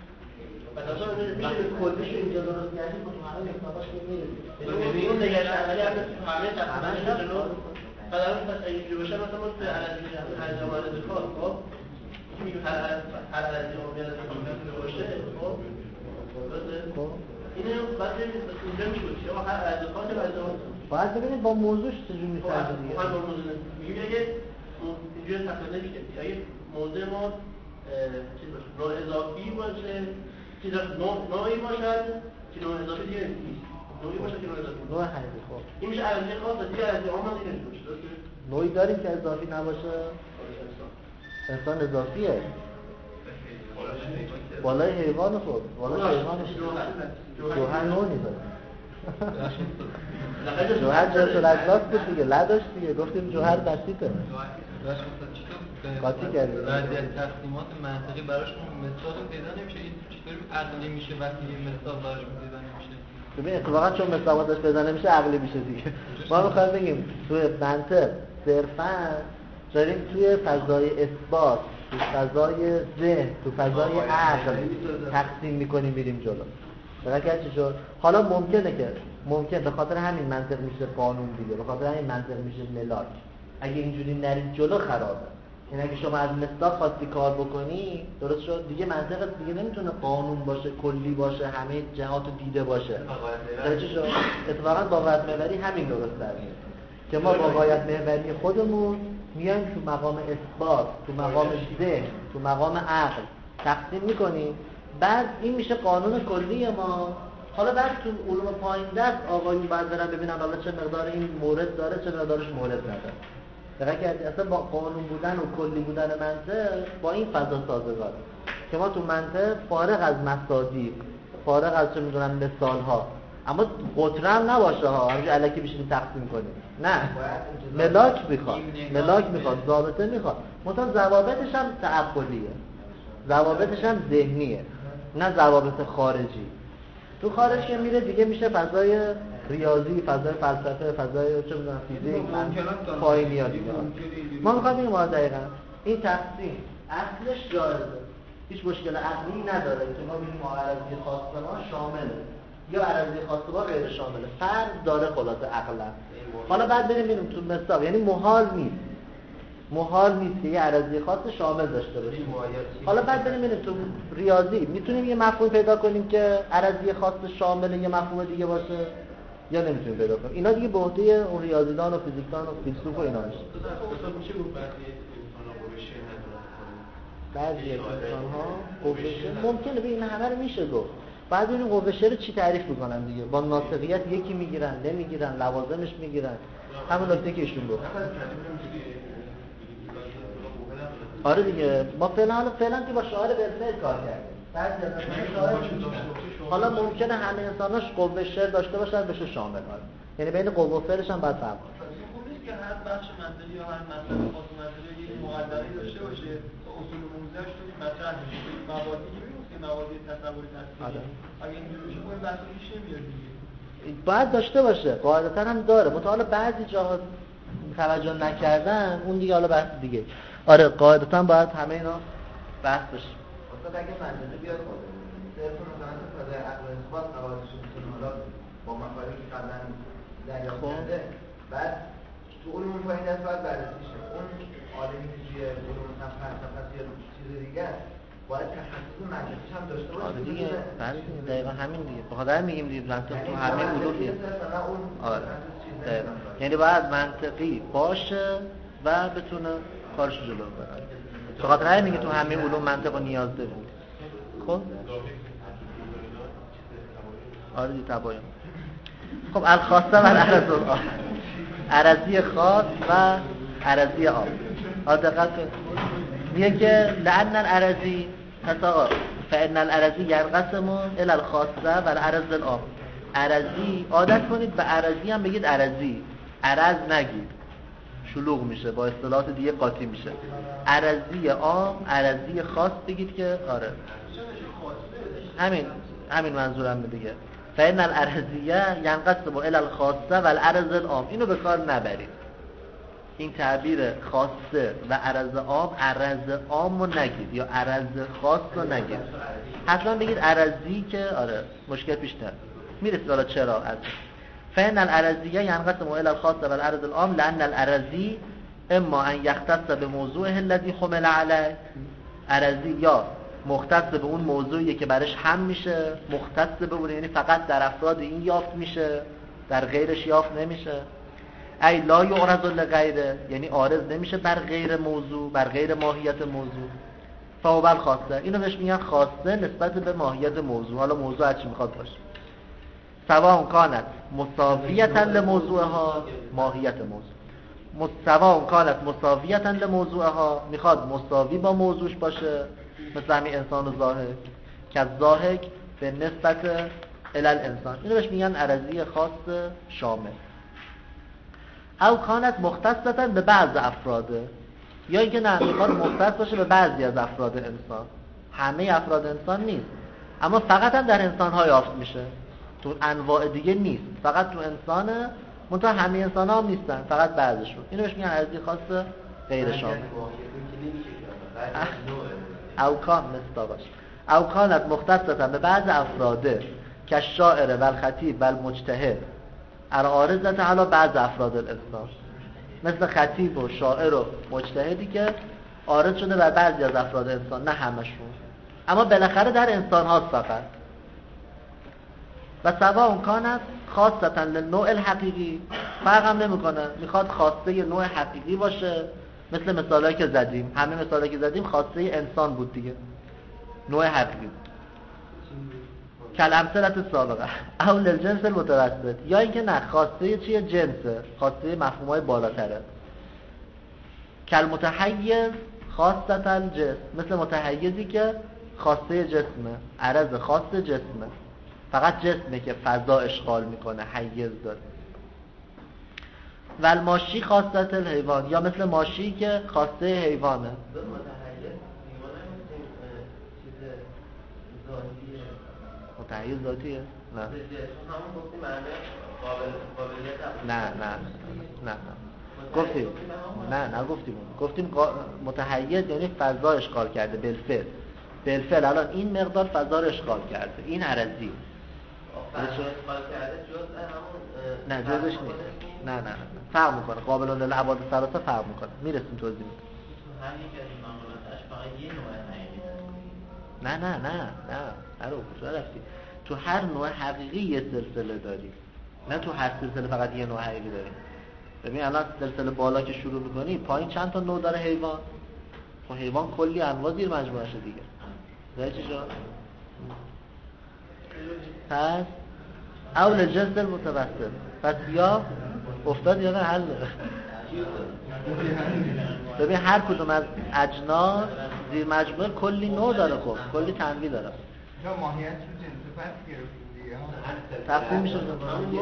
وقتی کلیش اینجا درست کردیم خود همه نسبتاش میمیریم. اون نگرش اولی هم همه تقریبا جلو بعد الان پس اگه اینجا باشه مثلا ما توی عرضی انجام عرضی خاص خب میگیم هر هر عرضی عامی عرضی خاص باشه خب درسته؟ اینو بعد اینجا میگوش یا هر عرضی خاص یا عرضی خاص باید ببینید با موضوعش چجور میسنجه دیگه. خب با موضوع میگیم اگه اینجوری تقسیم نمیشه اگه موضوع ما چیز باشه نوع اضافی باشه چیز نوعی باشد که نوع اضافی دیگه نیست. نوعی باشه که نوع اضافی نوع حقیقی خب این میشه عرضی خاص دیگه عرضی عام دیگه نمیشه درسته؟ نوعی داریم که اضافی نباشه. انسان اضافیه بالای حیوان خود بالای حیوان جوهر نوع نیست. جوهر جلس و لجلاس بود دیگه لداشت دیگه گفتیم جوهر بسیطه قاطی کردیم. بعضی از تقسیمات منطقی براشون مثال پیدا نمیشه. این چطوری عقلی میشه وقتی یه مثال براشون پیدا نمیشه؟ ببین اتفاقا چون مثالاتش پیدا نمیشه عقلی میشه دیگه. ما میخوایم بگیم توی منطق صرفاً داریم توی فضای اثبات تو فضای ذهن تو فضای عقل تقسیم میکنیم میریم جلو. درک چی شد؟ حالا ممکنه که ممکن به خاطر همین منطق میشه قانون دیگه، به خاطر همین منطق میشه ملاک. اگه اینجوری نرید جلو خرابه. این اگه شما از مصداق خواستی کار بکنی درست شد دیگه منطق دیگه نمیتونه قانون باشه کلی باشه همه جهات رو دیده باشه. درک چی شد؟ اتفاقا با قاعدت محوری همین درست در میاد که ما با قاعدت محوری خودمون میایم تو مقام اثبات تو مقام ذهن تو مقام عقل تقسیم میکنیم. بعد این میشه قانون کلی ما. حالا بعد تو علوم پایین دست آقایون بعد برن ببینن حالا چه مقدار این مورد داره چه مقدارش مورد نداره. دقیق کردی اصلا با قانون بودن و کلی بودن منطق با این فضا سازگاره که ما تو منطق فارغ از مصادیق فارغ از چه میدونم مثال ها اما قطره هم نباشه ها همینجور الکی بشینیم تقسیم کنیم نه ملاک میخواد ملاک میخواد ضابطه میخواد مثلا ضوابطش هم تعقلیه ضوابطش هم ذهنیه نه ضوابط خارجی. تو خارج که میره دیگه میشه فضای ریاضی فضای فلسفه فضای چه میدونم فیزیک پایینی ها دیگه. ما میخوایم بگیم ما دقیقاً این تقسیم اصلش جایزه هیچ مشکل عقلی نداره که ما بگیم عرضی خاص ما شامله یا عرضی خاص ما غیر شامله فرض داره خلاصه عقلا. حالا بعد بریم ببینیم تو مثال یعنی محال نیست محال نیست که یه عرضی خاص شامل داشته باشیم. حالا بعد بریم ببینیم تو ریاضی میتونیم یه مفهوم پیدا کنیم که عرضی خاص شامل یه مفهوم دیگه باشه یا نمیتونیم پیدا کنیم. اینا دیگه به عهده اون ریاضیدان و فیزیکدان و فیلسوف و اینا میشه. میشه گفت بعضی از انسان‌ها قوه شعر ممکنه به این همه رو میشه گفت. بعد این قوه شعر چی تعریف میکنن دیگه با ناطقیت یکی میگیرن نمیگیرن لوازمش میگیرن همون نکته که ایشون گفت. آره دیگه ما فعلا فعلا که با شاعر بالفعل کار کردیم. بعضی از شاعر حالا ممکنه همه انساناش قوه شعر داشته باشن بشه شامل ها. یعنی بین قوه و فعلش هم باید فرق کنه. خوبه که هر بخش منطقی یا هر مسئله خاص منطقی یک مقدمه‌ای داشته باشه و اصول موضوعش توش مطرح بشه. مبادی میگه مبادی تصوری تصویری. اگه اینجوری بشه خود بحث پیش نمیاد دیگه. باید داشته باشه قاعدتا هم داره. متأسفانه بعضی جاها توجه نکردن اون دیگه حالا بحث دیگه. آره قاعدتا باید همه اینا بحث بشه. اصلا اگه منطقی بیاد صرف مثلا فضای عقل اثبات قواعدشون میتونه حالا با مفاهیمی که قبلا دریافت کرده بعد تو علوم پایین دست باید بررسی شه. اون عالمی که توی علوم مثلا فلسفه یا چیز دیگه باید تخصص منطقیش هم داشته باشه. آره دیگه بله دیگه دقیقا همین دیگه بخاطر میگیم دیگه منطق تو همه علوم نیست. آره یعنی باید منطقی باشه و بتونه کارش جلو ببره. بخاطر همین میگه تو همه علوم منطق رو نیاز داریم. خب آره دی تباین. خب الخاصه و العرض العام، عرضی خاص و عرضی عام. ها دقت میگه که لأن العرضی پس آقا فإن العرضی ينقسم إلى الخاصه و العرض العام. عرضی عادت کنید به عرضی هم بگید عرضی، عرض نگید شلوغ میشه، با اصطلاحات دیگه قاطی میشه. عرضی عام، عرضی خاص بگید که آره همین همین منظورم دیگه. فإن العرضیه ينقسم إلى الخاصه و العرض العام. اینو به کار نبرید، این تعبیر خاصه و عرض عام، عرض عام رو نگید یا عرض خاص رو نگید، حتما بگید عرضی که آره مشکل پیش نمیاد. میرسید حالا چرا از فإن العرضیه ينقسم إلى الخاصه و العرض العام لأن العرضی اما ان يختص بموضوعه الذي حمل عليه. عرضی یا مختص به اون موضوعیه که برش هم میشه، مختص به اون یعنی فقط در افراد این یافت میشه، در غیرش یافت نمیشه. ای لا یعرض لغیره یعنی عارض نمیشه بر غیر موضوع، بر غیر ماهیت موضوع. فهو الخاصه، اینو بهش میگن خاصه نسبت به ماهیت موضوع. حالا موضوع هر چی میخواد باشه، سواء کانت مساویتا لموضوعها، ماهیت موضوع سواء کانت مساویتا لموضوعها، میخواد مساوی با موضوعش باشه، مثل همین انسان و ضاحک که ضاحک به نسبت علل انسان. اینو بهش میگن عرضی خاص شامل. او کانت مختصتا به بعض افراده، یا اینکه نه میخواد مختص باشه به بعضی از افراد انسان، همه افراد انسان نیست اما فقط هم در انسان ها یافت میشه، تو انواع دیگه نیست، فقط تو انسانه، منتها همه انسان ها هم نیستن، فقط بعضشون. اینو بهش میگن عرضی خاص غیر شامل. او کان مستاقش او کانت مختصتا به بعض افراده که شاعر و الخطیب و المجتهد عارضت علی بعض افراد الانسان، مثل خطیب و شاعر و مجتهدی که عارض شده بر بعضی از افراد انسان، نه همشون، اما بالاخره در انسان هاست فقط. و سواء کانت خاصتا للنوع الحقیقی، فرق هم نمیکنه، میخواد خاصه نوع حقیقی باشه، مثل مثالایی که زدیم، همه مثالایی که زدیم خاصه انسان بود دیگه، نوع حقیقی. کلمثلت سابقه او للجنس المتوسط، یا اینکه نه خاصه چیه؟ جنسه، خاصه مفهومای بالاتره. کلمتحیز خاصه الجسم، مثل متحیزی که خاصه جسمه، عرض خاص جسمه، فقط جسمه که فضا اشغال میکنه، حیز داره. و الماشی خاصه الحیوان، یا مثل ماشی که خاصه حیوانه. متحیز ذاتیه؟ نه نه نه نه نه گفتیم نه نه گفتیم گفتیم متحیز یعنی فضا اشغال کرده بالفعل. بالفعل الان این مقدار فضا رو اشغال کرده، این عرضی نه جزش نیست. نه نه نه فرق میکنه، قابل للعباد ثلاثه فرق میکنه، میرسیم توضیح میدیم. نه نه نه نه نرو کجا رفتی؟ تو هر نوع حقیقی یه سلسله داری، نه تو هر سلسله فقط یه نوع حقیقی داری. ببین الان سلسله بالا که شروع میکنی پایین چند تا نوع داره حیوان؟ خب حیوان کلی انواع زیر مجموعه شه دیگه. درست شد؟ پس اول جنس المتوسط، پس یا افتاد یا نه حل. ببین هر کدوم از اجناس زیر مجموعه کلی نوع داره، خب کلی تنویع داره. یا ماهیت چون جنس فرق گرفتیم دیگه، تقسیم میشه داخل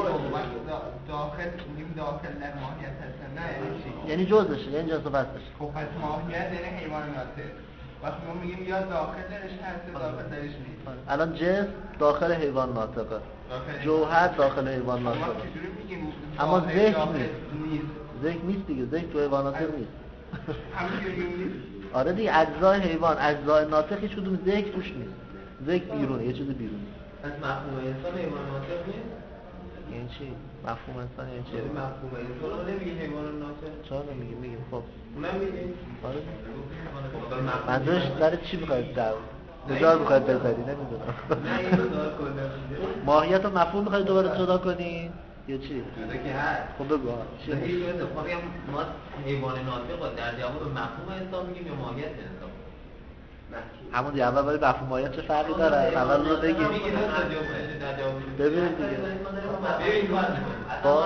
نیم داخل در ماهیت هستن، نه یعنی چی؟ یعنی جزشه، یعنی جنس فصلش. خب پس ماهیت یعنی حیوان ناطق، وقتی ما میگیم یا داخل درش هست یا داخل درش نیست. الان جنس داخل حیوان ناطقه، جوهر داخل حیوان ناطقه، اما ذهن نیست. ذهن نیست دیگه، ذهن تو حیوانات نیست. همین آره دیگه، اجزای حیوان، اجزای ناطق هیچ کدوم ذهن توش نیست. ذهن بیرونه، یه چیز بیرونه. از مفهوم انسان حیوان ناطق نیست؟ یعنی چی؟ مفهوم انسان یعنی چی؟ یعنی مفهوم انسان رو نمیگی حیوان ناطق؟ چرا نمیگیم؟ میگیم. خب اونم میگی؟ آره. منظورش در چی میخواید در کجا میخواید بذاری نمیدونم. نه اینو دار کنم. ماهیت و مفهوم میخواید دوباره جدا کنی یا چی؟ جدا که هست. خب بگو چی؟ این شده خواهی هم ما حیوان ناطق در جواب مفهوم انسان میگیم یا ماهیت انسان؟ همون دیگه اول باید مفهوم ماهیت چه فرقی داره؟ اول رو بگیم. ببین دیگه. ببین کار با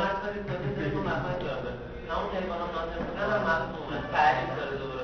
همون حیوانات ناطق بودن هم مفهومه، تعریف داره دوباره.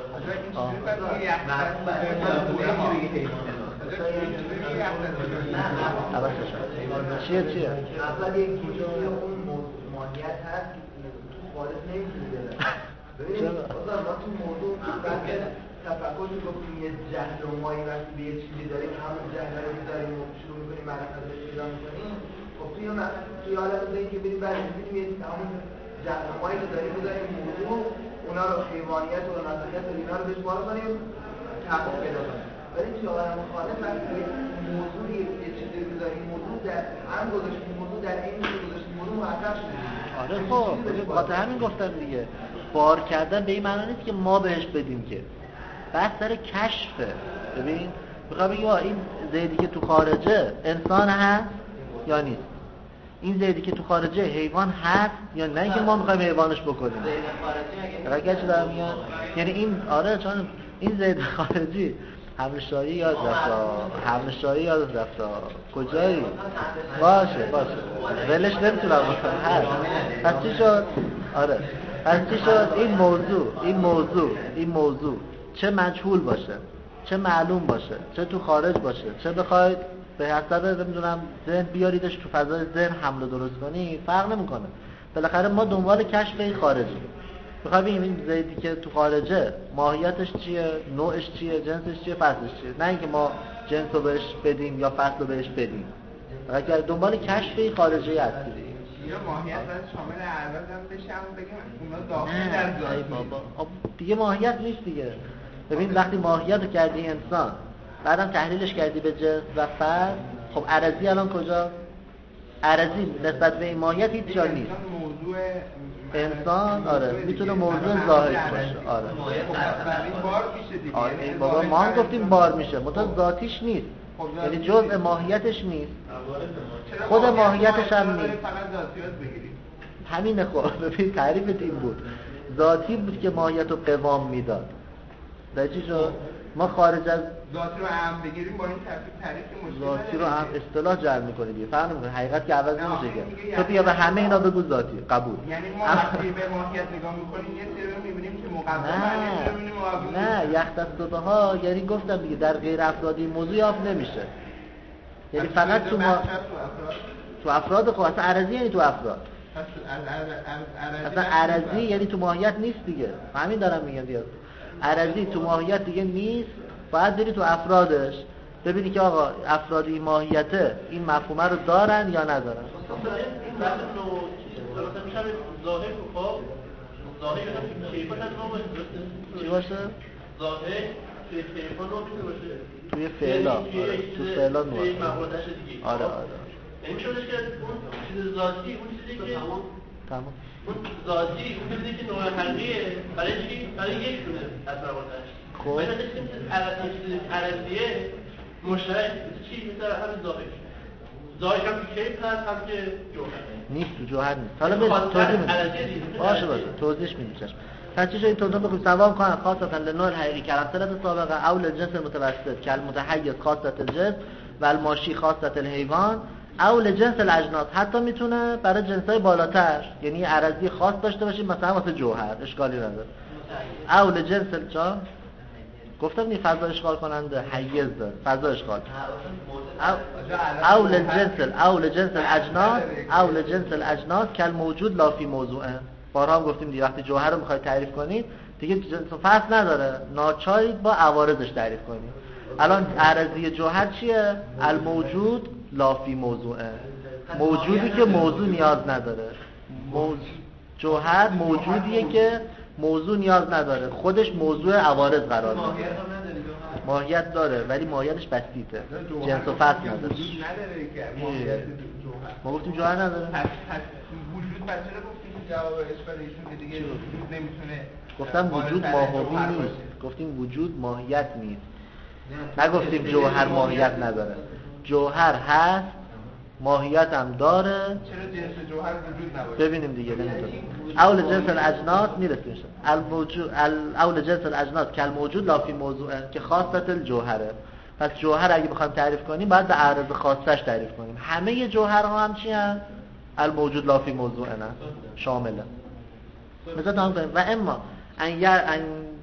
چیه چیه؟ اول یک جزئی اون ماهیت هست که تو خالص نمیتونی بره. ببین مثلا ما تو موضوع وقتی تفکر می‌کنیم یه جهل و مایی وقتی به یه چیزی داریم همون جهل رو می‌ذاریم و شروع می‌کنیم معرفت رو پیدا می‌کنیم. خب توی توی حالت این که بریم بعد می‌بینیم همون جهل و مایی که داریم بذاریم موضوع اونا رو حیوانیت و ناطقیت و اینا رو بهش وارد کنیم تحقق پیدا کنیم. ولی توی عالم مخالف وقتی موضوع یه چیزی رو بذاریم موضوع در هم گذاشتیم موضوع در این گذاشتیم موضوع محقق شده. آره خب بخاطر همین گفتم دیگه، بار کردن به این معنی نیست که ما بهش بدیم، که بحث سر کشفه. ببین میخوام بگم این زیدی که تو خارجه انسان هست یا نیست، این زیدی که تو خارجه حیوان هست یا نه، اینکه ما میخوایم حیوانش بکنیم. زید خارجی اگه چه دارم میگم یعنی این آره چون این زید خارجی همشایی یاد رفت، همشایی یاد رفت. کجایی؟ باشه باشه ولش نمیتونم بکنم. هست پس چی شد؟ آره پس چی شد؟ این موضوع این موضوع این موضوع چه مجهول باشه، چه معلوم باشه، چه تو خارج باشه، چه بخواید به حسب نمیدونم ذهن بیاریدش تو فضای ذهن حمله درست کنی، فرق نمیکنه. بالاخره ما دنبال کشف این خارجی. میخوام ببینیم این زیدی که تو خارجه ماهیتش چیه، نوعش چیه، جنسش چیه، فصلش چیه، نه اینکه ما جنس رو بهش بدیم یا فصل رو بهش بدیم. اگر دنبال کشف این خارجی هستی یا ماهیت باید شامل اعراض هم بشه، هم بگیم اونا داخل در ذاتی. بابا دیگه ماهیت نیست دیگه. ببین وقتی ماهیت رو کردی انسان، بعدم تحلیلش کردی به جنس و فصل، خب عرضی الان کجا؟ عرضی نسبت به این ماهیت هیچ جا نیست. موضوع انسان آره میتونه موضوع ظاهر باشه. آره این بار میشه دیگه. آره این بابا ما هم گفتیم بار میشه، مطمئن ذاتیش نیست، یعنی جزء ماهیتش نیست، خود ماهیتش هم نیست. فقط ذاتیات بگیریم. همین خب ببین تعریف این بود، ذاتی بود که ماهیت رو قوام میداد. در چی شد؟ ما خارج از ذاتی رو هم بگیریم با این ترتیب تعریف مشکل ذاتی رو هم اصطلاح جعل می‌کنه دیگه، فرق نمی‌کنه، حقیقت که عوض نمیشه که. تو بیا به همه اینا بگو ذاتی، قبول. یعنی ما وقتی به ماهیت نگاه می‌کنیم یه سری رو می‌بینیم که مقدمه، نه نه یخ دستوبه ها، یعنی گفتم دیگه در غیر افرادی موضوع یافت نمیشه، یعنی فقط تو ما تو افراد خب اصلا عرضی یعنی تو افراد، اصلا عرضی یعنی تو ماهیت نیست دیگه. همین دارم میگم دیگه، عرضی تو ماهیت دیگه نیست، باید بری تو افرادش ببینی که آقا افراد این ماهیته این مفهومه رو دارن یا ندارن. این بحث رو درسته میشه ظاهر رو خب ظاهر رو کیفیت هم باشه. چی باشه؟ ظاهر توی کیفیت رو باشه. توی فعلا آره تو فعلا توی مقوله‌اش دیگه. آره آره یعنی میشه که اون چیز ذاتی اون چیزی که تمام اون ذاتی اون چیزی که نوع حقیقیه برای چی؟ برای یک دونه از مقوله‌اش. خب باید این چیز عرضی عرضیه مشترک چی مثل همین ظاهر. ظاهر هم که کیف هست هم که جوهر نیست، تو جوهر نیست. حالا به توضیح میدم. باشه باشه توضیحش میدم چشم. پس چیزی این تونتون بخوام سوام کنم خاصتا لنوع الحقیقی کلمه سابقه او للجنس المتوسط کالمتحیز خاصة الجنس و الماشی خاصة الحیوان او لجنس الاجناس، حتی میتونه برای جنسای بالاتر یعنی عرضی خاص داشته باشیم، مثلا واسه جوهر اشکالی نداره. او لجنس الجا گفتم نی فضا اشغال کننده حیز داره، فضا اشغال او او لجنس او لجنس الاجناس او لجنس الاجناس کالموجود لا فی موضوعه. بارها هم گفتیم دیگه وقتی جوهر رو میخواید تعریف کنید دیگه جنس و فصل نداره، ناچارید با عوارضش تعریف کنید. الان عرضی جوهر چیه؟ الموجود لا فی موضوعه، موجودی که موضوع نیاز نداره. موضوع جوهر موجودیه که موضوع نیاز نداره، خودش موضوع عوارض قرار میده. ماهیت داره ولی ماهیتش بسیطه، جنس و فصل نداره. نداره که ماهیت جوهر. ما گفتیم جوهر نداره. پس پس وجود پس چرا گفتیم که جواب اشکال ایشون که دیگه وجود نمیتونه. گفتم وجود ماهوی نیست. گفتیم وجود ماهیت نیست. نگفتیم جوهر ماهیت نداره. جوهر هست، ماهیت هم داره. چرا جنس جوهر وجود نباشه؟ ببینیم دیگه نمیتونه. اول جنس الاجناس میرسیم. الموجود اول جنس الاجناس کل موجود لا فی موضوع که خاصت الجوهره. پس جوهر اگه بخوایم تعریف کنیم باید به اعراض خاصش تعریف کنیم. همه جوهرها هم چی هست؟ الموجود لا فی موضوع نه شامله. مثلا تمام کنیم و اما ان یر ان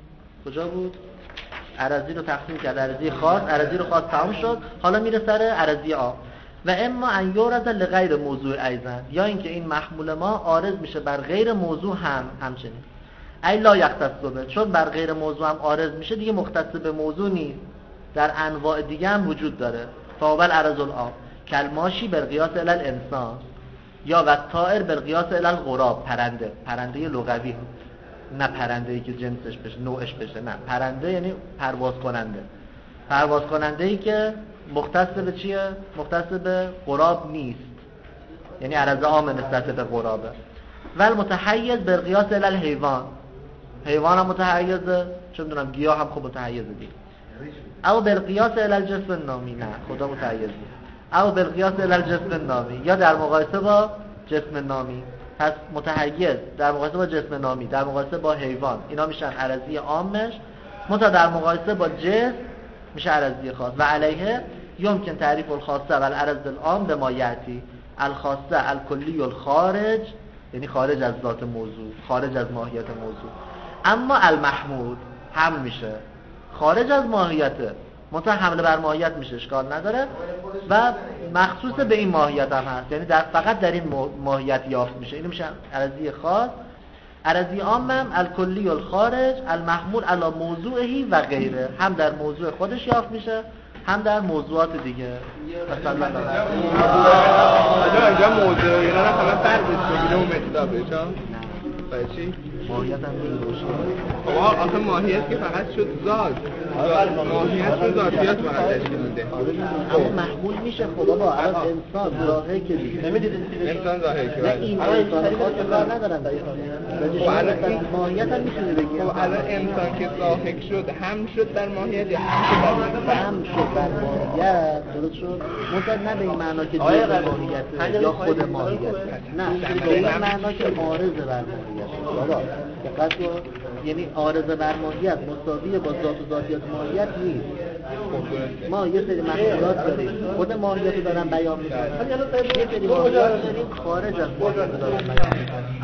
کجا بود؟ عرضی رو تقسیم کرد، عرضی خاص، عرضی رو خاص تمام شد، حالا میره سر عرضی عام. و اما ان یورد لغیر موضوع ایضا، یا اینکه این محمول ما عارض میشه بر غیر موضوع هم همچنین. ای لا یختص به، چون بر غیر موضوع هم عارض میشه دیگه مختص به موضوع نیست، در انواع دیگه هم وجود داره. فاول عرض العام کلماشی بر قیاس الی الانسان یا و طائر بر قیاس الی الغراب، پرنده، پرنده لغوی، نه پرنده‌ای که جنسش بشه، نوعش بشه، نه پرنده یعنی پرواز کننده، پرواز کننده‌ای که مختص به چیه؟ مختص به غراب نیست، یعنی عرض عام نسبت به غرابه. و المتحیز بر قیاس الی الحیوان، حیوان هم متحیزه، چون میدونم گیاه هم خب متحیزه دیگه. او بر قیاس الی الجسم النامی، نه خدا متحیز نیست. او بر قیاس الی الجسم النامی، یا در مقایسه با جسم نامی. پس متحیز در مقایسه با جسم نامی، در مقایسه با حیوان، اینا میشن عرضی عامش. متا در مقایسه با جسم میشه عرضی خاص. و علیه یمکن تعریف الخاصه و العرض العام به ما یاتی الخاصه الکلی الخارج، یعنی خارج از ذات موضوع، خارج از ماهیت موضوع. اما المحمود هم میشه خارج از ماهیته، متا حمله بر ماهیت میشه، اشکال نداره و مخصوص به این ماهیت هم هست، یعنی در فقط در این ماهیت یافت میشه. اینو میشه عرضی خاص. عرضی عام هم الکلی الخارج المحمول علی موضوعی و غیره، هم در موضوع خودش یافت میشه هم در موضوعات دیگه. مثلا اینجا موضوع اینا رو فقط فرض کنیم اون مطلبه چون برای چی؟ ماهیت هم روشه. خب آخه ماهیت که فقط شد ذات، ماهیت شد ذاتیات فقط تشکیل میده. اما محمول میشه خدا با الان انسان ظاهر که دیگه نمیدید انسان ظاهر که نه این انسان خاص کار ندارن برای ماهیت هم میتونه بگی. خب الان انسان که ظاهر شد هم شد در ماهیت یا هم شد در ماهیت، درست شد. مثلا نه به این معنا که جای ماهیت یا خود ماهیت، نه به این معنا که عارض بر ماهیت. بابا دقت کن، یعنی عارض بر ماهیت مساوی با ذات و ذاتیات ماهیت نیست. ما یه سری محدودات داریم، خود ماهیت رو دارن بیان میکنن، یه سری ماهیت داریم خارج از ماهیت رو دارن بیان میکنن.